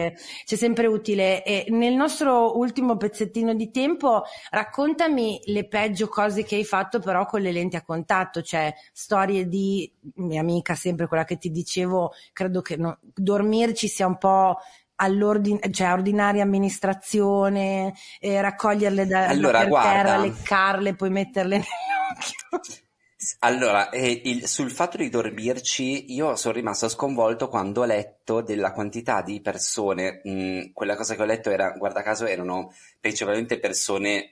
Speaker 1: sempre utile. E nel nostro ultimo pezzettino di tempo, raccontami le peggio cose che hai fatto però con le lenti a contatto, cioè storie di mia amica, sempre quella che ti dicevo, credo che dormirci sia un po' cioè ordinaria amministrazione, raccoglierle da terra, leccarle, poi metterle nell'occhio.
Speaker 3: Allora, sul fatto di dormirci, io sono rimasto sconvolto quando ho letto della quantità di persone, quella cosa che ho letto guarda caso, erano principalmente persone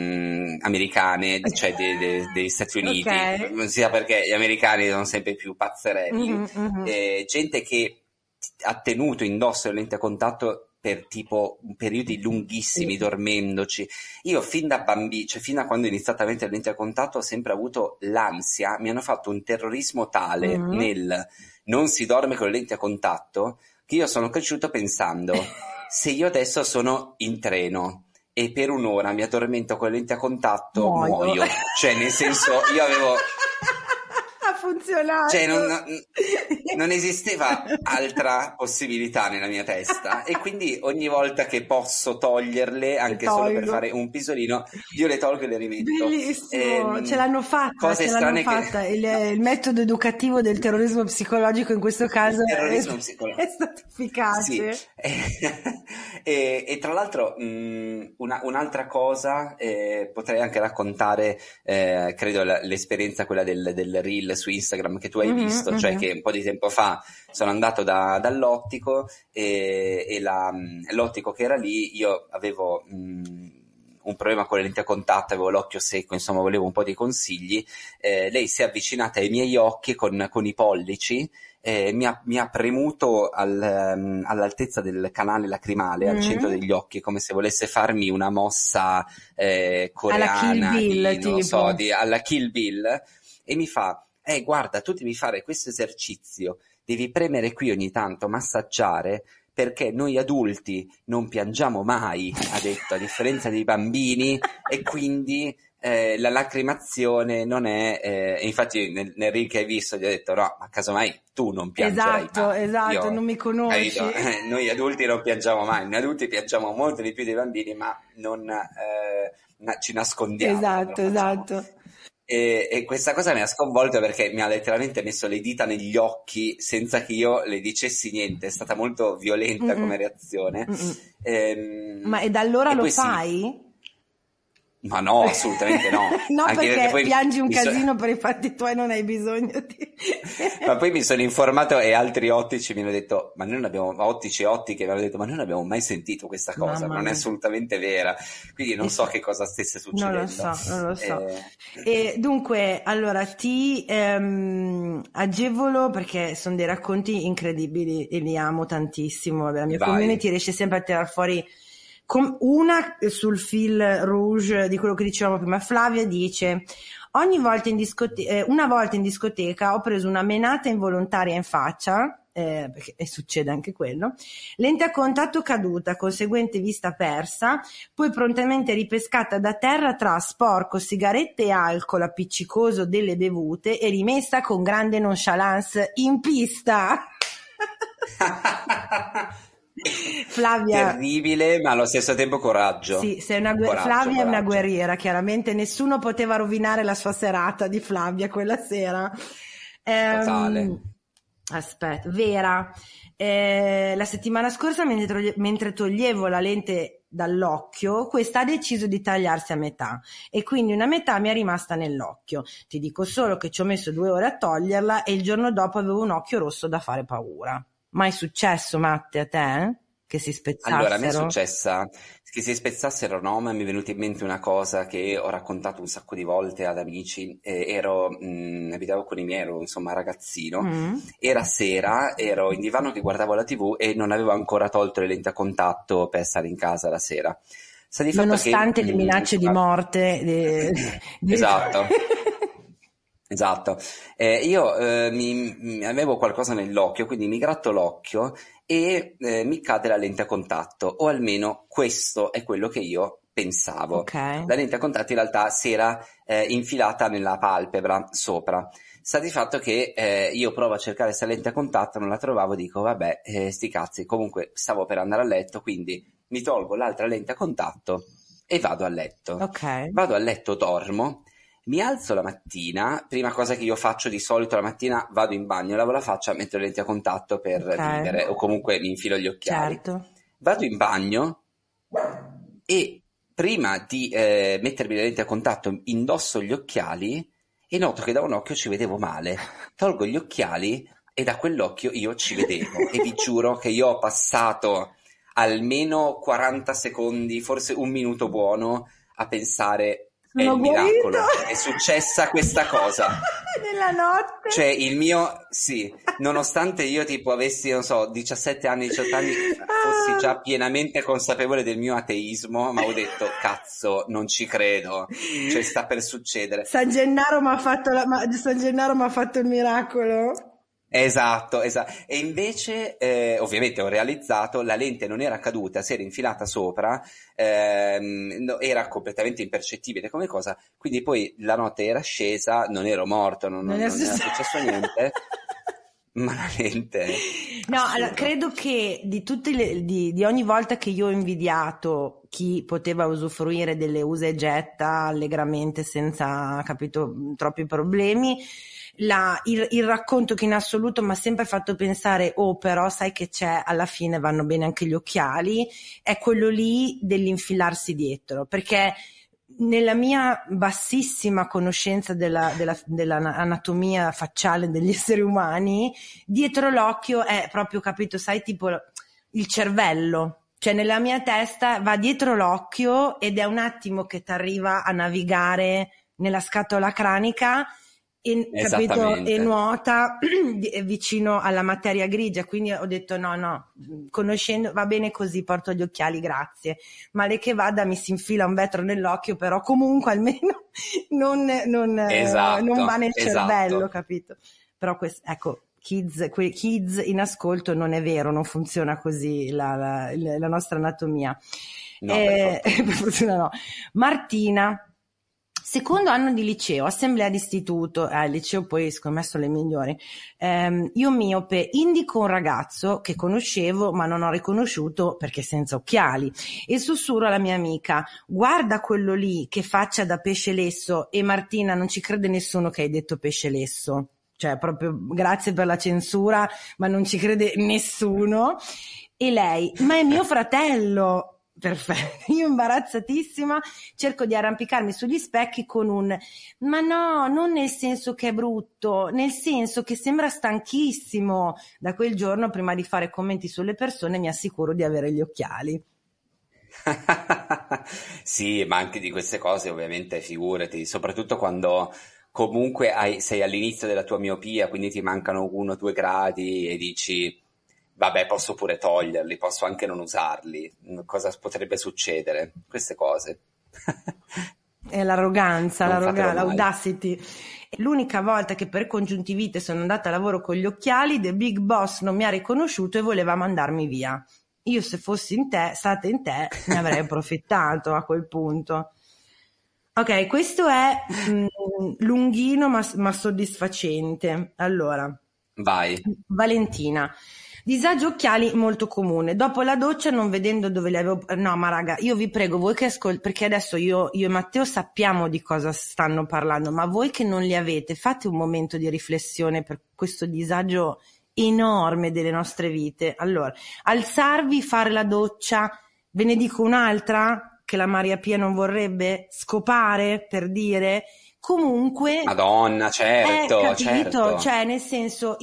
Speaker 3: americane, cioè degli Stati Uniti, sia perché gli americani sono sempre più pazzerelli, gente che ha tenuto indosso le lenti a contatto per tipo periodi lunghissimi, dormendoci. Io fin da bambino, cioè fin da quando ho iniziato a mettere le lenti a contatto, ho sempre avuto l'ansia, mi hanno fatto un terrorismo tale nel non si dorme con le lenti a contatto, che io sono cresciuto pensando, se io adesso sono in treno e per un'ora mi addormento con le lenti a contatto, muoio. Cioè nel senso, io avevo...
Speaker 1: funzionato.
Speaker 3: Cioè non esisteva altra possibilità nella mia testa e quindi ogni volta che posso toglierle, anche solo per fare un pisolino, io le tolgo e le rimetto.
Speaker 1: Bellissimo, ce l'hanno fatta, il metodo educativo del terrorismo psicologico in questo caso è stato efficace.
Speaker 3: Sì. E tra l'altro un'altra cosa, potrei anche raccontare, credo l'esperienza quella del reel su Instagram che tu hai visto, cioè che un po' di tempo fa sono andato dall'ottico e l'ottico che era lì, io avevo un problema con le lenti a contatto, avevo l'occhio secco, insomma volevo un po' di consigli. Lei si è avvicinata ai miei occhi con i pollici, mi ha premuto all'altezza del canale lacrimale, al centro degli occhi, come se volesse farmi una mossa coreana,
Speaker 1: alla Kill Bill,
Speaker 3: alla Kill Bill, e mi fa: guarda, tu devi fare questo esercizio, devi premere qui ogni tanto, massaggiare, perché noi adulti non piangiamo mai, ha detto, a differenza dei bambini, e quindi la lacrimazione non è... e infatti nel reel che hai visto gli ho detto: no, ma casomai tu non piangerai mai.
Speaker 1: Esatto, non mi conosci.
Speaker 3: Noi adulti non piangiamo mai, noi adulti piangiamo molto di più dei bambini, ma non ci nascondiamo.
Speaker 1: Esatto.
Speaker 3: E questa cosa mi ha sconvolto perché mi ha letteralmente messo le dita negli occhi senza che io le dicessi niente. È stata molto violenta come reazione.
Speaker 1: Ma e da allora lo fai?
Speaker 3: Sì. Ma no, assolutamente no.
Speaker 1: No,
Speaker 3: anche
Speaker 1: perché
Speaker 3: poi
Speaker 1: piangi un casino per i fatti tuoi, non hai bisogno di...
Speaker 3: Ma poi mi sono informato e altri ottici mi hanno detto, ottici e ottiche mi hanno detto, ma noi non abbiamo mai sentito questa cosa, non è assolutamente vera. Quindi non so che cosa stesse succedendo.
Speaker 1: Non lo so. E dunque, allora, ti agevolo perché sono dei racconti incredibili e li amo tantissimo. La mia community riesce sempre a tirar fuori una sul fil rouge di quello che dicevamo prima. Flavia dice: Una volta in discoteca ho preso una menata involontaria in faccia, e succede anche quello, lente a contatto caduta, conseguente vista persa, poi prontamente ripescata da terra tra sporco, sigarette e alcol appiccicoso delle bevute e rimessa con grande nonchalance in pista. Flavia,
Speaker 3: terribile, ma allo stesso tempo coraggio.
Speaker 1: sì,
Speaker 3: Coraggio,
Speaker 1: Flavia è una
Speaker 3: coraggio.
Speaker 1: guerriera, chiaramente nessuno poteva rovinare la sua serata di Flavia quella sera.
Speaker 3: Totale.
Speaker 1: Aspetta, Vera, la settimana scorsa mentre toglievo la lente dall'occhio, questa ha deciso di tagliarsi a metà e quindi una metà mi è rimasta nell'occhio. Ti dico solo che ci ho messo 2 ore a toglierla e il giorno dopo avevo un occhio rosso da fare paura. Mai successo, Matte, a te? Che si
Speaker 3: Allora, a me è
Speaker 1: spezzassero?
Speaker 3: successa che si spezzassero, no, ma mi è venuta in mente una cosa che ho raccontato un sacco di volte ad amici. Abitavo con i miei, ero insomma ragazzino,
Speaker 1: Mm?
Speaker 3: era sera, ero in divano che guardavo la TV e non avevo ancora tolto le lenti a contatto per stare in casa la sera. Sta di fatto che,
Speaker 1: Nonostante le minacce di
Speaker 3: insomma,
Speaker 1: morte
Speaker 3: esatto. Esatto. Io avevo qualcosa nell'occhio, quindi mi gratto l'occhio e mi cade la lente a contatto, o almeno questo è quello che io pensavo.
Speaker 1: Ok.
Speaker 3: La lente a contatto in realtà si era infilata nella palpebra sopra. Sta di fatto che io provo a cercare questa lente a contatto, non la trovavo, dico vabbè, sti cazzi, comunque stavo per andare a letto, quindi mi tolgo l'altra lente a contatto e vado a letto.
Speaker 1: Ok.
Speaker 3: Vado a letto, dormo. Mi alzo la mattina, prima cosa che io faccio di solito la mattina, vado in bagno, lavo la faccia, metto le lenti a contatto per
Speaker 1: Ok.
Speaker 3: ridere, o comunque mi infilo gli occhiali.
Speaker 1: Certo.
Speaker 3: Vado in bagno e prima di mettermi le lenti a contatto indosso gli occhiali e noto che da un occhio ci vedevo male. Tolgo gli occhiali e da quell'occhio io ci vedevo e vi giuro che io ho passato almeno 40 secondi, forse un minuto buono, a pensare è
Speaker 1: Sono
Speaker 3: il miracolo,
Speaker 1: guarito!
Speaker 3: è successa questa cosa.
Speaker 1: Nella notte.
Speaker 3: Cioè il mio, sì, nonostante io tipo avessi, non so, 17 anni, 18 anni, fossi già pienamente consapevole del mio ateismo, ma ho detto, cazzo, non ci credo, cioè sta per succedere.
Speaker 1: San Gennaro mi ha fatto San Gennaro m'ha fatto il miracolo.
Speaker 3: Esatto, esatto. E invece, ovviamente ho realizzato, la lente non era caduta, si era infilata sopra, era completamente impercettibile come cosa, quindi poi la notte era scesa, non ero morto, non
Speaker 1: Non è
Speaker 3: era
Speaker 1: successo.
Speaker 3: successo niente, ma la lente...
Speaker 1: No, allora,
Speaker 3: assurdo.
Speaker 1: credo che di ogni volta che io ho invidiato chi poteva usufruire delle usa e getta allegramente senza, capito, troppi problemi, il racconto che in assoluto mi ha sempre fatto pensare, oh, però sai che c'è, alla fine vanno bene anche gli occhiali, è quello lì dell'infilarsi dietro, perché nella mia bassissima conoscenza dell'anatomia facciale degli esseri umani, dietro l'occhio è proprio, capito, sai, tipo il cervello. Cioè nella mia testa va dietro l'occhio ed è un attimo che ti arriva a navigare nella scatola cranica e, capito, e
Speaker 3: Esattamente.
Speaker 1: nuota vicino alla materia grigia. Quindi ho detto no, conoscendo, va bene così, porto gli occhiali, grazie. Male che vada mi si infila un vetro nell'occhio, però comunque almeno non va nel cervello,
Speaker 3: Esatto.
Speaker 1: capito? Però ecco, kids in ascolto, non è vero, non funziona così la nostra anatomia.
Speaker 3: No, per fortuna.
Speaker 1: Per fortuna no. Martina, secondo anno di liceo, assemblea d'istituto, il liceo poi scommesso le migliori, io miope indico un ragazzo che conoscevo ma non ho riconosciuto perché senza occhiali e sussurro alla mia amica, guarda quello lì che faccia da pesce lesso, e Martina non ci crede nessuno che hai detto pesce lesso. Cioè proprio grazie per la censura, ma non ci crede nessuno. E lei, ma è mio fratello. Perfetto, io imbarazzatissima cerco di arrampicarmi sugli specchi con ma no, non nel senso che è brutto, nel senso che sembra stanchissimo. Da quel giorno, prima di fare commenti sulle persone, mi assicuro di avere gli occhiali.
Speaker 3: Sì, ma anche di queste cose ovviamente figurati, soprattutto quando comunque sei all'inizio della tua miopia, quindi ti mancano 1 o 2 gradi e dici, vabbè, posso pure toglierli, posso anche non usarli, cosa potrebbe succedere? Queste cose.
Speaker 1: È l'arroganza,
Speaker 3: Non fatelo mai.
Speaker 1: l'audacity. L'unica volta che per congiuntivite sono andata a lavoro con gli occhiali, The Big Boss non mi ha riconosciuto e voleva mandarmi via. Io se fossi stata in te, ne avrei approfittato a quel punto. Ok, questo è lunghino ma soddisfacente. Allora,
Speaker 3: Vai.
Speaker 1: Valentina. Disagio occhiali molto comune. Dopo la doccia, non vedendo dove li avevo... No, ma raga, io vi prego, voi che perché adesso io e Matteo sappiamo di cosa stanno parlando, ma voi che non li avete, fate un momento di riflessione per questo disagio enorme delle nostre vite. Allora, alzarvi, fare la doccia, ve ne dico un'altra che la Maria Pia non vorrebbe, scopare, per dire. Comunque...
Speaker 3: Madonna, certo,
Speaker 1: capito?
Speaker 3: certo.
Speaker 1: Cioè, nel senso,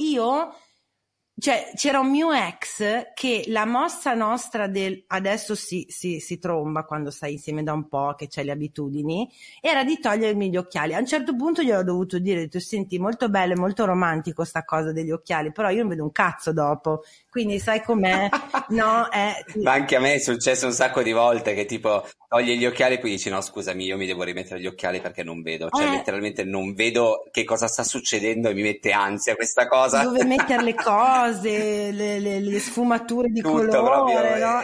Speaker 1: cioè, c'era un mio ex che la mossa nostra adesso si tromba quando stai insieme da un po', che c'hai le abitudini, era di togliermi gli occhiali. A un certo punto gliel'ho dovuto dire, ho detto, senti, molto bello e molto romantico sta cosa degli occhiali, però io non vedo un cazzo dopo, quindi sai com'è? No,
Speaker 3: Ma anche a me è successo un sacco di volte che tipo togli gli occhiali e poi dici no scusami, io mi devo rimettere gli occhiali perché non vedo, cioè letteralmente non vedo che cosa sta succedendo e mi mette ansia questa cosa.
Speaker 1: Dove mettere le cose, le sfumature di
Speaker 3: Tutto
Speaker 1: colore,
Speaker 3: proprio,
Speaker 1: no?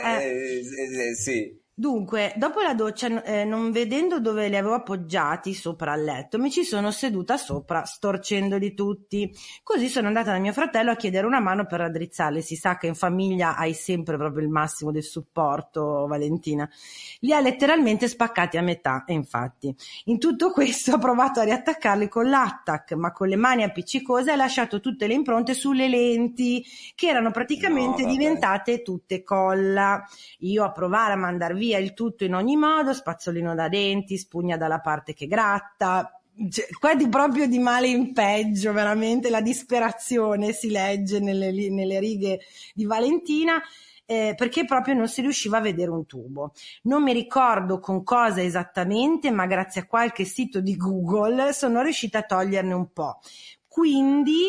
Speaker 3: sì.
Speaker 1: Dunque, dopo la doccia, non vedendo dove li avevo appoggiati sopra al letto, mi ci sono seduta sopra, storcendoli tutti. Così sono andata da mio fratello a chiedere una mano per raddrizzarli. Si sa che in famiglia hai sempre proprio il massimo del supporto, Valentina. Li ha letteralmente spaccati a metà, e infatti. In tutto questo ha provato a riattaccarli con l'attack, ma con le mani appiccicose ha lasciato tutte le impronte sulle lenti, che erano praticamente diventate tutte colla. Io a provare a mandar via il tutto in ogni modo, spazzolino da denti, spugna dalla parte che gratta, cioè, qua proprio di male in peggio, veramente la disperazione si legge nelle righe di Valentina, perché proprio non si riusciva a vedere un tubo. Non mi ricordo con cosa esattamente, ma grazie a qualche sito di Google sono riuscita a toglierne un po'. Quindi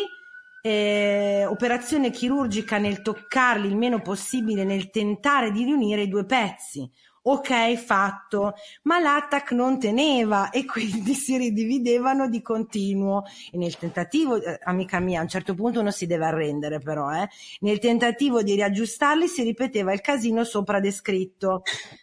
Speaker 1: operazione chirurgica nel toccarli il meno possibile, nel tentare di riunire i due pezzi. Ok, fatto, ma l'attack non teneva e quindi si ridividevano di continuo, e nel tentativo, amica mia, a un certo punto uno si deve arrendere però, nel tentativo di riaggiustarli si ripeteva il casino sopra descritto.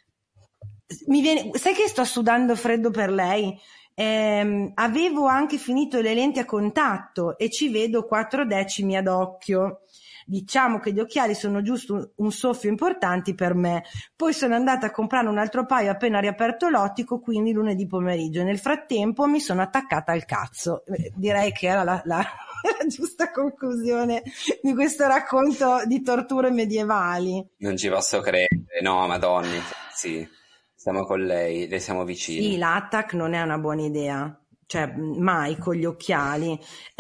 Speaker 1: Sai che sto sudando freddo per lei? Avevo anche finito le lenti a contatto e ci vedo 4 decimi ad occhio. Diciamo che gli occhiali sono giusto un soffio importanti per me. Poi sono andata a comprare un altro paio appena riaperto l'ottico, quindi lunedì pomeriggio. Nel frattempo mi sono attaccata al cazzo. Direi che era la giusta conclusione di questo racconto di torture medievali.
Speaker 3: Non ci posso credere, no, madonna, sì, siamo con lei, le siamo vicini.
Speaker 1: Sì, l'attack non è una buona idea. Cioè, mai con gli occhiali.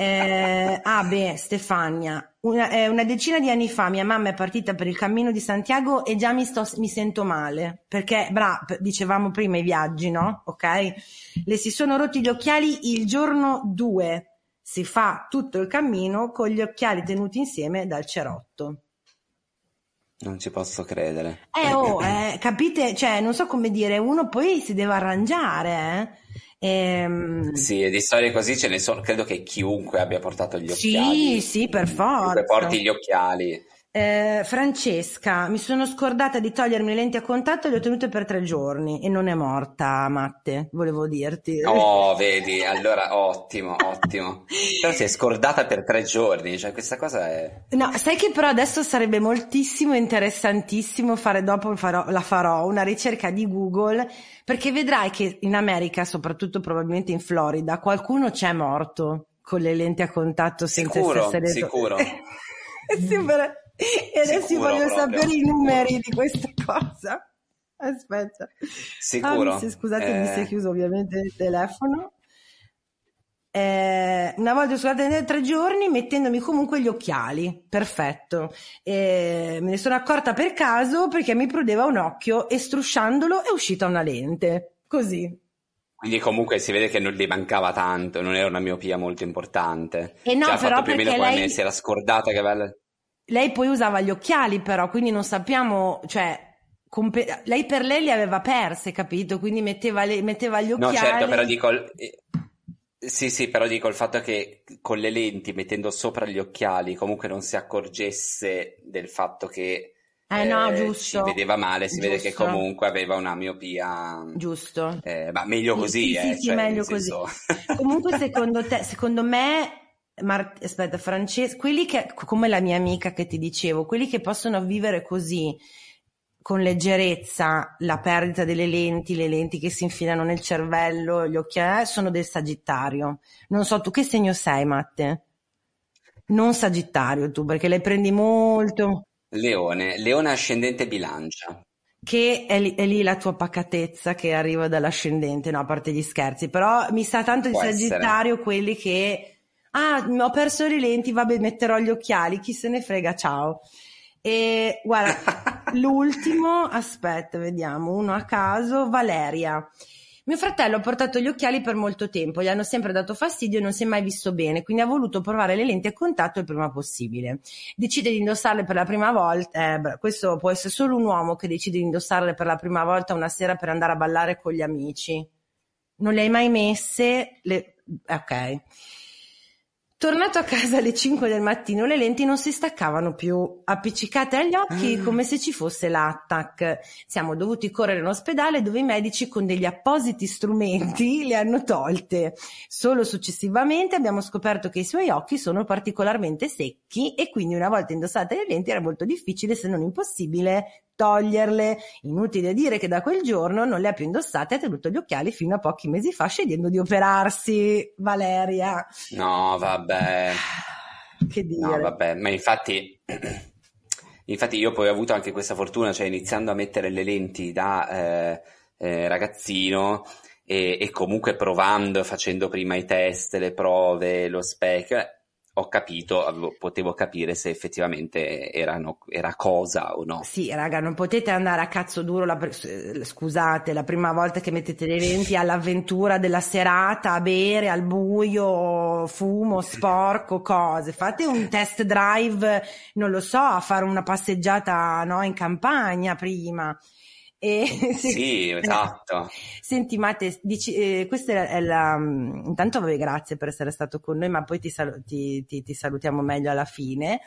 Speaker 1: Stefania, una decina di anni fa mia mamma è partita per il Cammino di Santiago e già mi sento male, perché, dicevamo prima i viaggi, no? Ok? Le si sono rotti gli occhiali il giorno 2. Si fa tutto il cammino con gli occhiali tenuti insieme dal cerotto.
Speaker 3: Non ci posso credere.
Speaker 1: Capite? Cioè, non so come dire, uno poi si deve arrangiare,
Speaker 3: Sì, e di storie così ce ne sono, credo che chiunque abbia portato gli occhiali.
Speaker 1: Sì, per forza.
Speaker 3: Chiunque porti gli occhiali.
Speaker 1: Francesca, mi sono scordata di togliermi le lenti a contatto e le ho tenute per 3 giorni e non è morta, Matte, volevo dirti.
Speaker 3: Oh, vedi, allora ottimo. Però si è scordata per 3 giorni, cioè questa cosa è...
Speaker 1: No, sai che però adesso sarebbe moltissimo interessantissimo fare, dopo la farò, una ricerca di Google, perché vedrai che in America, soprattutto probabilmente in Florida, qualcuno c'è morto con le lenti a contatto senza essere...
Speaker 3: Sicuro.
Speaker 1: E adesso voglio sapere i numeri di questa cosa. Aspetta.
Speaker 3: Sicuro.
Speaker 1: Scusate, mi si è chiuso ovviamente il telefono. Una volta scusate 3 giorni mettendomi comunque gli occhiali. Perfetto. Me ne sono accorta per caso perché mi prudeva un occhio e strusciandolo è uscita una lente. Così.
Speaker 3: Quindi comunque si vede che non gli mancava tanto, non era una miopia molto importante.
Speaker 1: No,
Speaker 3: cioè,
Speaker 1: però
Speaker 3: ha fatto più o meno come
Speaker 1: lei...
Speaker 3: me, si era scordata che aveva...
Speaker 1: Lei poi usava gli occhiali però, quindi non sappiamo, cioè, lei per lei li aveva perse, capito? Quindi metteva gli
Speaker 3: No,
Speaker 1: occhiali.
Speaker 3: certo, però dico, sì, però dico il fatto che con le lenti, mettendo sopra gli occhiali, comunque non si accorgesse del fatto che
Speaker 1: No,
Speaker 3: ci
Speaker 1: giusto,
Speaker 3: vedeva male, si vede che
Speaker 1: giusto,
Speaker 3: comunque aveva una miopia,
Speaker 1: giusto.
Speaker 3: ma meglio
Speaker 1: Sì, sì,
Speaker 3: così,
Speaker 1: sì, sì,
Speaker 3: cioè, nel
Speaker 1: meglio così.
Speaker 3: senso...
Speaker 1: Comunque, secondo me, aspetta, Francesco, quelli che, come la mia amica che ti dicevo, quelli che possono vivere così, con leggerezza, la perdita delle lenti, le lenti che si infilano nel cervello, gli occhiali, sono del Sagittario. Non so, tu che segno sei, Matte? Non Sagittario tu, perché le prendi molto.
Speaker 3: Leone ascendente bilancia.
Speaker 1: Che è lì la tua pacatezza che arriva dall'ascendente, no, a parte gli scherzi, però mi sa tanto di
Speaker 3: Può essere.
Speaker 1: Sagittario quelli che, ho perso le lenti, vabbè, metterò gli occhiali, chi se ne frega, ciao. E guarda, l'ultimo, aspetta, vediamo, uno a caso, Valeria. Mio fratello ha portato gli occhiali per molto tempo, gli hanno sempre dato fastidio e non si è mai visto bene, quindi ha voluto provare le lenti a contatto il prima possibile. Decide di indossarle per la prima volta, questo può essere solo un uomo che decide di indossarle per la prima volta una sera per andare a ballare con gli amici. Non le hai mai messe? Ok. Tornato a casa alle 5 del mattino, le lenti non si staccavano più, appiccicate agli occhi come se ci fosse l'attack. Siamo dovuti correre in ospedale dove i medici con degli appositi strumenti le hanno tolte. Solo successivamente abbiamo scoperto che i suoi occhi sono particolarmente secchi e quindi una volta indossate le lenti era molto difficile, se non impossibile, toglierle. Inutile dire che da quel giorno non le ha più indossate e ha tenuto gli occhiali fino a pochi mesi fa, scegliendo di operarsi. Valeria.
Speaker 3: No, vabbè.
Speaker 1: Che
Speaker 3: No,
Speaker 1: dire.
Speaker 3: vabbè, ma infatti, infatti io poi ho avuto anche questa fortuna, cioè iniziando a mettere le lenti da ragazzino e comunque provando, facendo prima i test, le prove, lo specchio, ho capito, potevo capire se effettivamente era cosa o no.
Speaker 1: Sì, raga, non potete andare a cazzo duro, scusate, la prima volta che mettete le lenti all'avventura della serata, a bere al buio, fumo, sporco, cose. Fate un test drive, non lo so, a fare una passeggiata, no, in campagna prima. E,
Speaker 3: Sì, esatto.
Speaker 1: Senti Matte, questa è intanto vabbè, grazie per essere stato con noi, ma poi ti salutiamo meglio alla fine.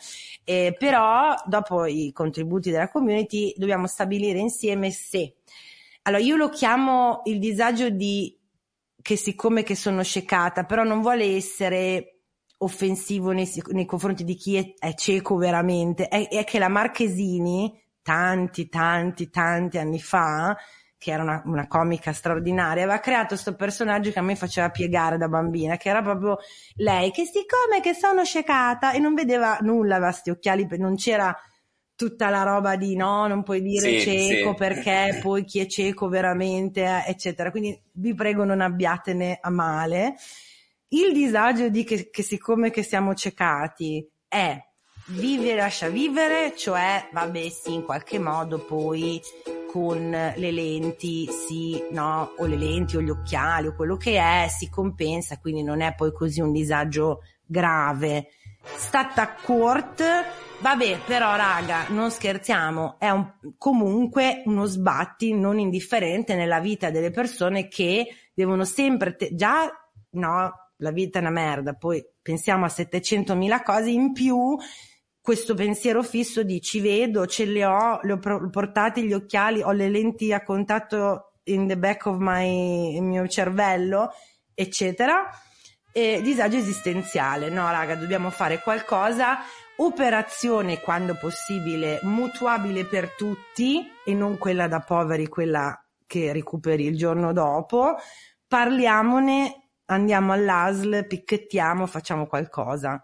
Speaker 1: Però dopo i contributi della community dobbiamo stabilire insieme se, allora io lo chiamo il disagio che siccome che sono scecata, però non vuole essere offensivo nei confronti di chi è cieco veramente, è che la Marchesini tanti anni fa, che era una comica straordinaria, aveva creato questo personaggio che a me faceva piegare da bambina, che era proprio lei, che siccome che sono scecata e non vedeva nulla, aveva sti occhiali, non c'era tutta la roba di no, non puoi dire
Speaker 3: Sì,
Speaker 1: cieco
Speaker 3: sì.
Speaker 1: perché poi chi è cieco veramente, eccetera. Quindi vi prego non abbiatene a male. Il disagio di che siccome che siamo ciecati è vivi e lascia vivere, cioè vabbè sì, in qualche modo poi con le lenti sì, no, o le lenti o gli occhiali o quello che è, si compensa, quindi non è poi così un disagio grave. Stata court, vabbè, però raga, non scherziamo, è comunque uno sbatti non indifferente nella vita delle persone che devono sempre, già no, la vita è una merda, poi pensiamo a 700.000 cose in più, questo pensiero fisso di ci vedo, ce li ho portati gli occhiali, ho le lenti a contatto in the back of il mio cervello, eccetera. E disagio esistenziale, no raga, dobbiamo fare qualcosa, operazione quando possibile mutuabile per tutti e non quella da poveri, quella che recuperi il giorno dopo, parliamone, andiamo all'ASL, picchettiamo, facciamo qualcosa.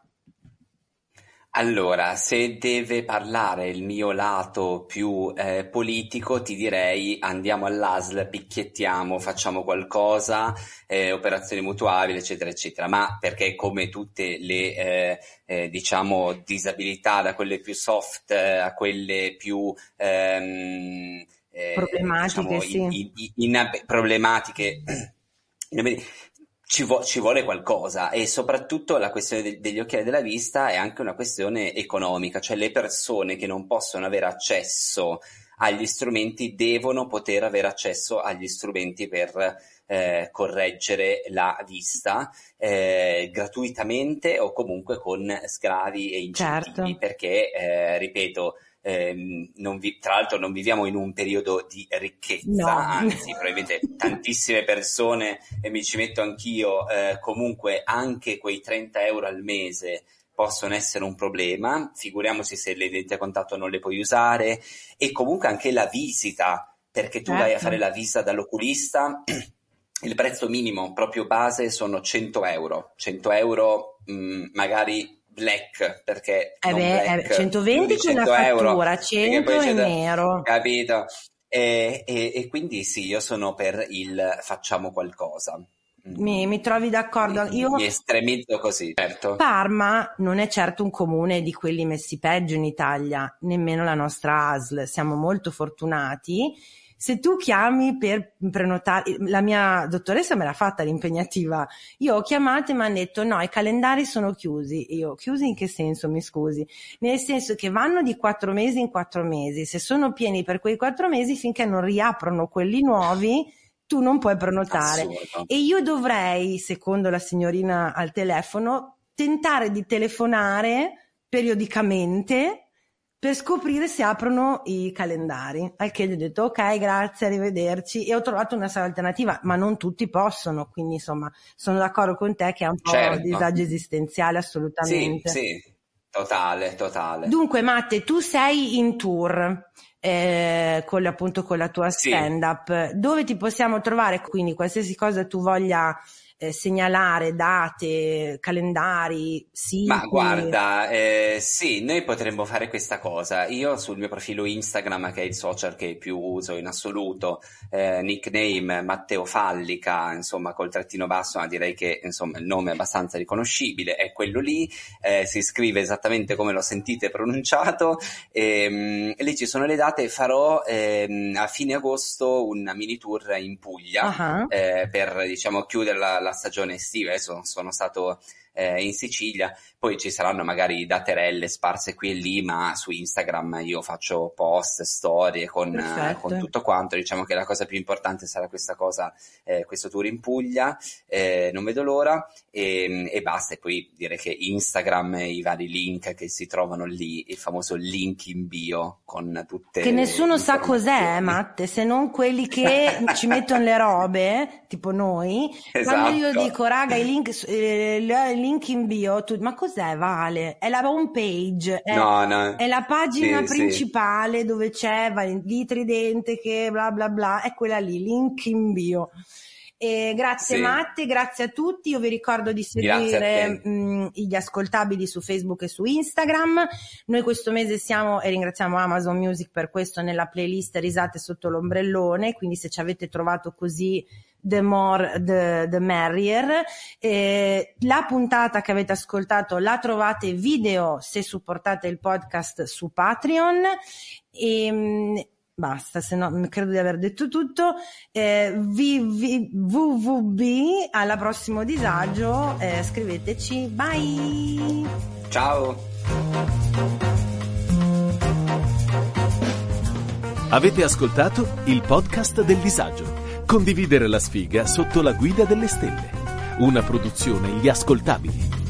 Speaker 3: Allora, se deve parlare il mio lato più politico, ti direi andiamo all'ASL, picchiettiamo, facciamo qualcosa, operazioni mutuabili, eccetera, eccetera. Ma perché come tutte le, diciamo, disabilità, da quelle più soft a quelle più
Speaker 1: Problematiche,
Speaker 3: diciamo,
Speaker 1: sì.
Speaker 3: problematiche, ci vuole qualcosa e soprattutto la questione degli occhiali della vista è anche una questione economica, cioè le persone che non possono avere accesso agli strumenti devono poter avere accesso agli strumenti per correggere la vista gratuitamente o comunque con sgravi e incentivi, perché ripeto, tra l'altro non viviamo in un periodo di ricchezza, anzi probabilmente tantissime persone, e mi ci metto anch'io, comunque anche quei 30 euro al mese possono essere un problema, figuriamoci se le lenti a contatto non le puoi usare, e comunque anche la visita, perché tu vai a fare la visita dall'oculista, il prezzo minimo proprio base sono 100 euro, 100 euro magari black, perché
Speaker 1: 120 con la fattura, 100 in nero,
Speaker 3: capito? E quindi sì, io sono per il facciamo qualcosa.
Speaker 1: Mi trovi d'accordo? Io
Speaker 3: mi estremizzo così, certo.
Speaker 1: Parma non è certo un comune di quelli messi peggio in Italia, nemmeno la nostra ASL, siamo molto fortunati. Se tu chiami per prenotare, la mia dottoressa me l'ha fatta l'impegnativa, io ho chiamato e mi hanno detto no, i calendari sono chiusi. Io, chiusi in che senso, mi scusi? Nel senso che vanno di 4 mesi in 4 mesi, se sono pieni per quei 4 mesi, finché non riaprono quelli nuovi, tu non puoi prenotare.
Speaker 3: Assurdo.
Speaker 1: E io dovrei, secondo la signorina al telefono, tentare di telefonare periodicamente per scoprire se aprono i calendari. Al che gli ho detto ok, grazie, arrivederci, e ho trovato una sala alternativa, ma non tutti possono, quindi insomma sono d'accordo con te che è un po' un disagio esistenziale, assolutamente.
Speaker 3: Sì, totale.
Speaker 1: Dunque Matte, tu sei in tour con la tua stand-up, dove ti possiamo trovare? Quindi qualsiasi cosa tu voglia segnalare, date, calendari, siti.
Speaker 3: Ma guarda, sì, noi potremmo fare questa cosa. Io sul mio profilo Instagram, che è il social che più uso in assoluto, nickname Matteo Fallica, insomma col trattino basso, ma direi che insomma il nome è abbastanza riconoscibile, è quello lì, si scrive esattamente come lo sentite pronunciato, e lì ci sono le date. Farò a fine agosto una mini tour in Puglia, per diciamo chiudere la stagione estiva. Adesso sono stato in Sicilia, poi ci saranno magari daterelle sparse qui e lì, ma su Instagram io faccio post, storie con tutto quanto. Diciamo che la cosa più importante sarà questa cosa, questo tour in Puglia, non vedo l'ora, e basta. E poi dire che Instagram e i vari link che si trovano lì, il famoso link in bio con tutte
Speaker 1: che nessuno sa cos'è, Matte, se non quelli che ci mettono le robe, tipo noi.
Speaker 3: Esatto.
Speaker 1: Quando io dico raga il link in bio, tu, ma cos'è, Vale? È la home page, è la pagina principale dove c'è di Tridente che bla bla bla, è quella lì, link in bio. Grazie Matte, grazie a tutti. Io vi ricordo di seguire gli ascoltabili su Facebook e su Instagram. Noi questo mese siamo, e ringraziamo Amazon Music per questo, nella playlist Risate sotto l'ombrellone, quindi se ci avete trovato così, the more the merrier. La puntata che avete ascoltato la trovate video se supportate il podcast su Patreon, e basta, se no credo di aver detto tutto. www, alla prossimo disagio, scriveteci, bye,
Speaker 3: ciao.
Speaker 2: Avete ascoltato il podcast del disagio. Condividere la sfiga sotto la guida delle stelle. Una produzione Gli Ascoltabili.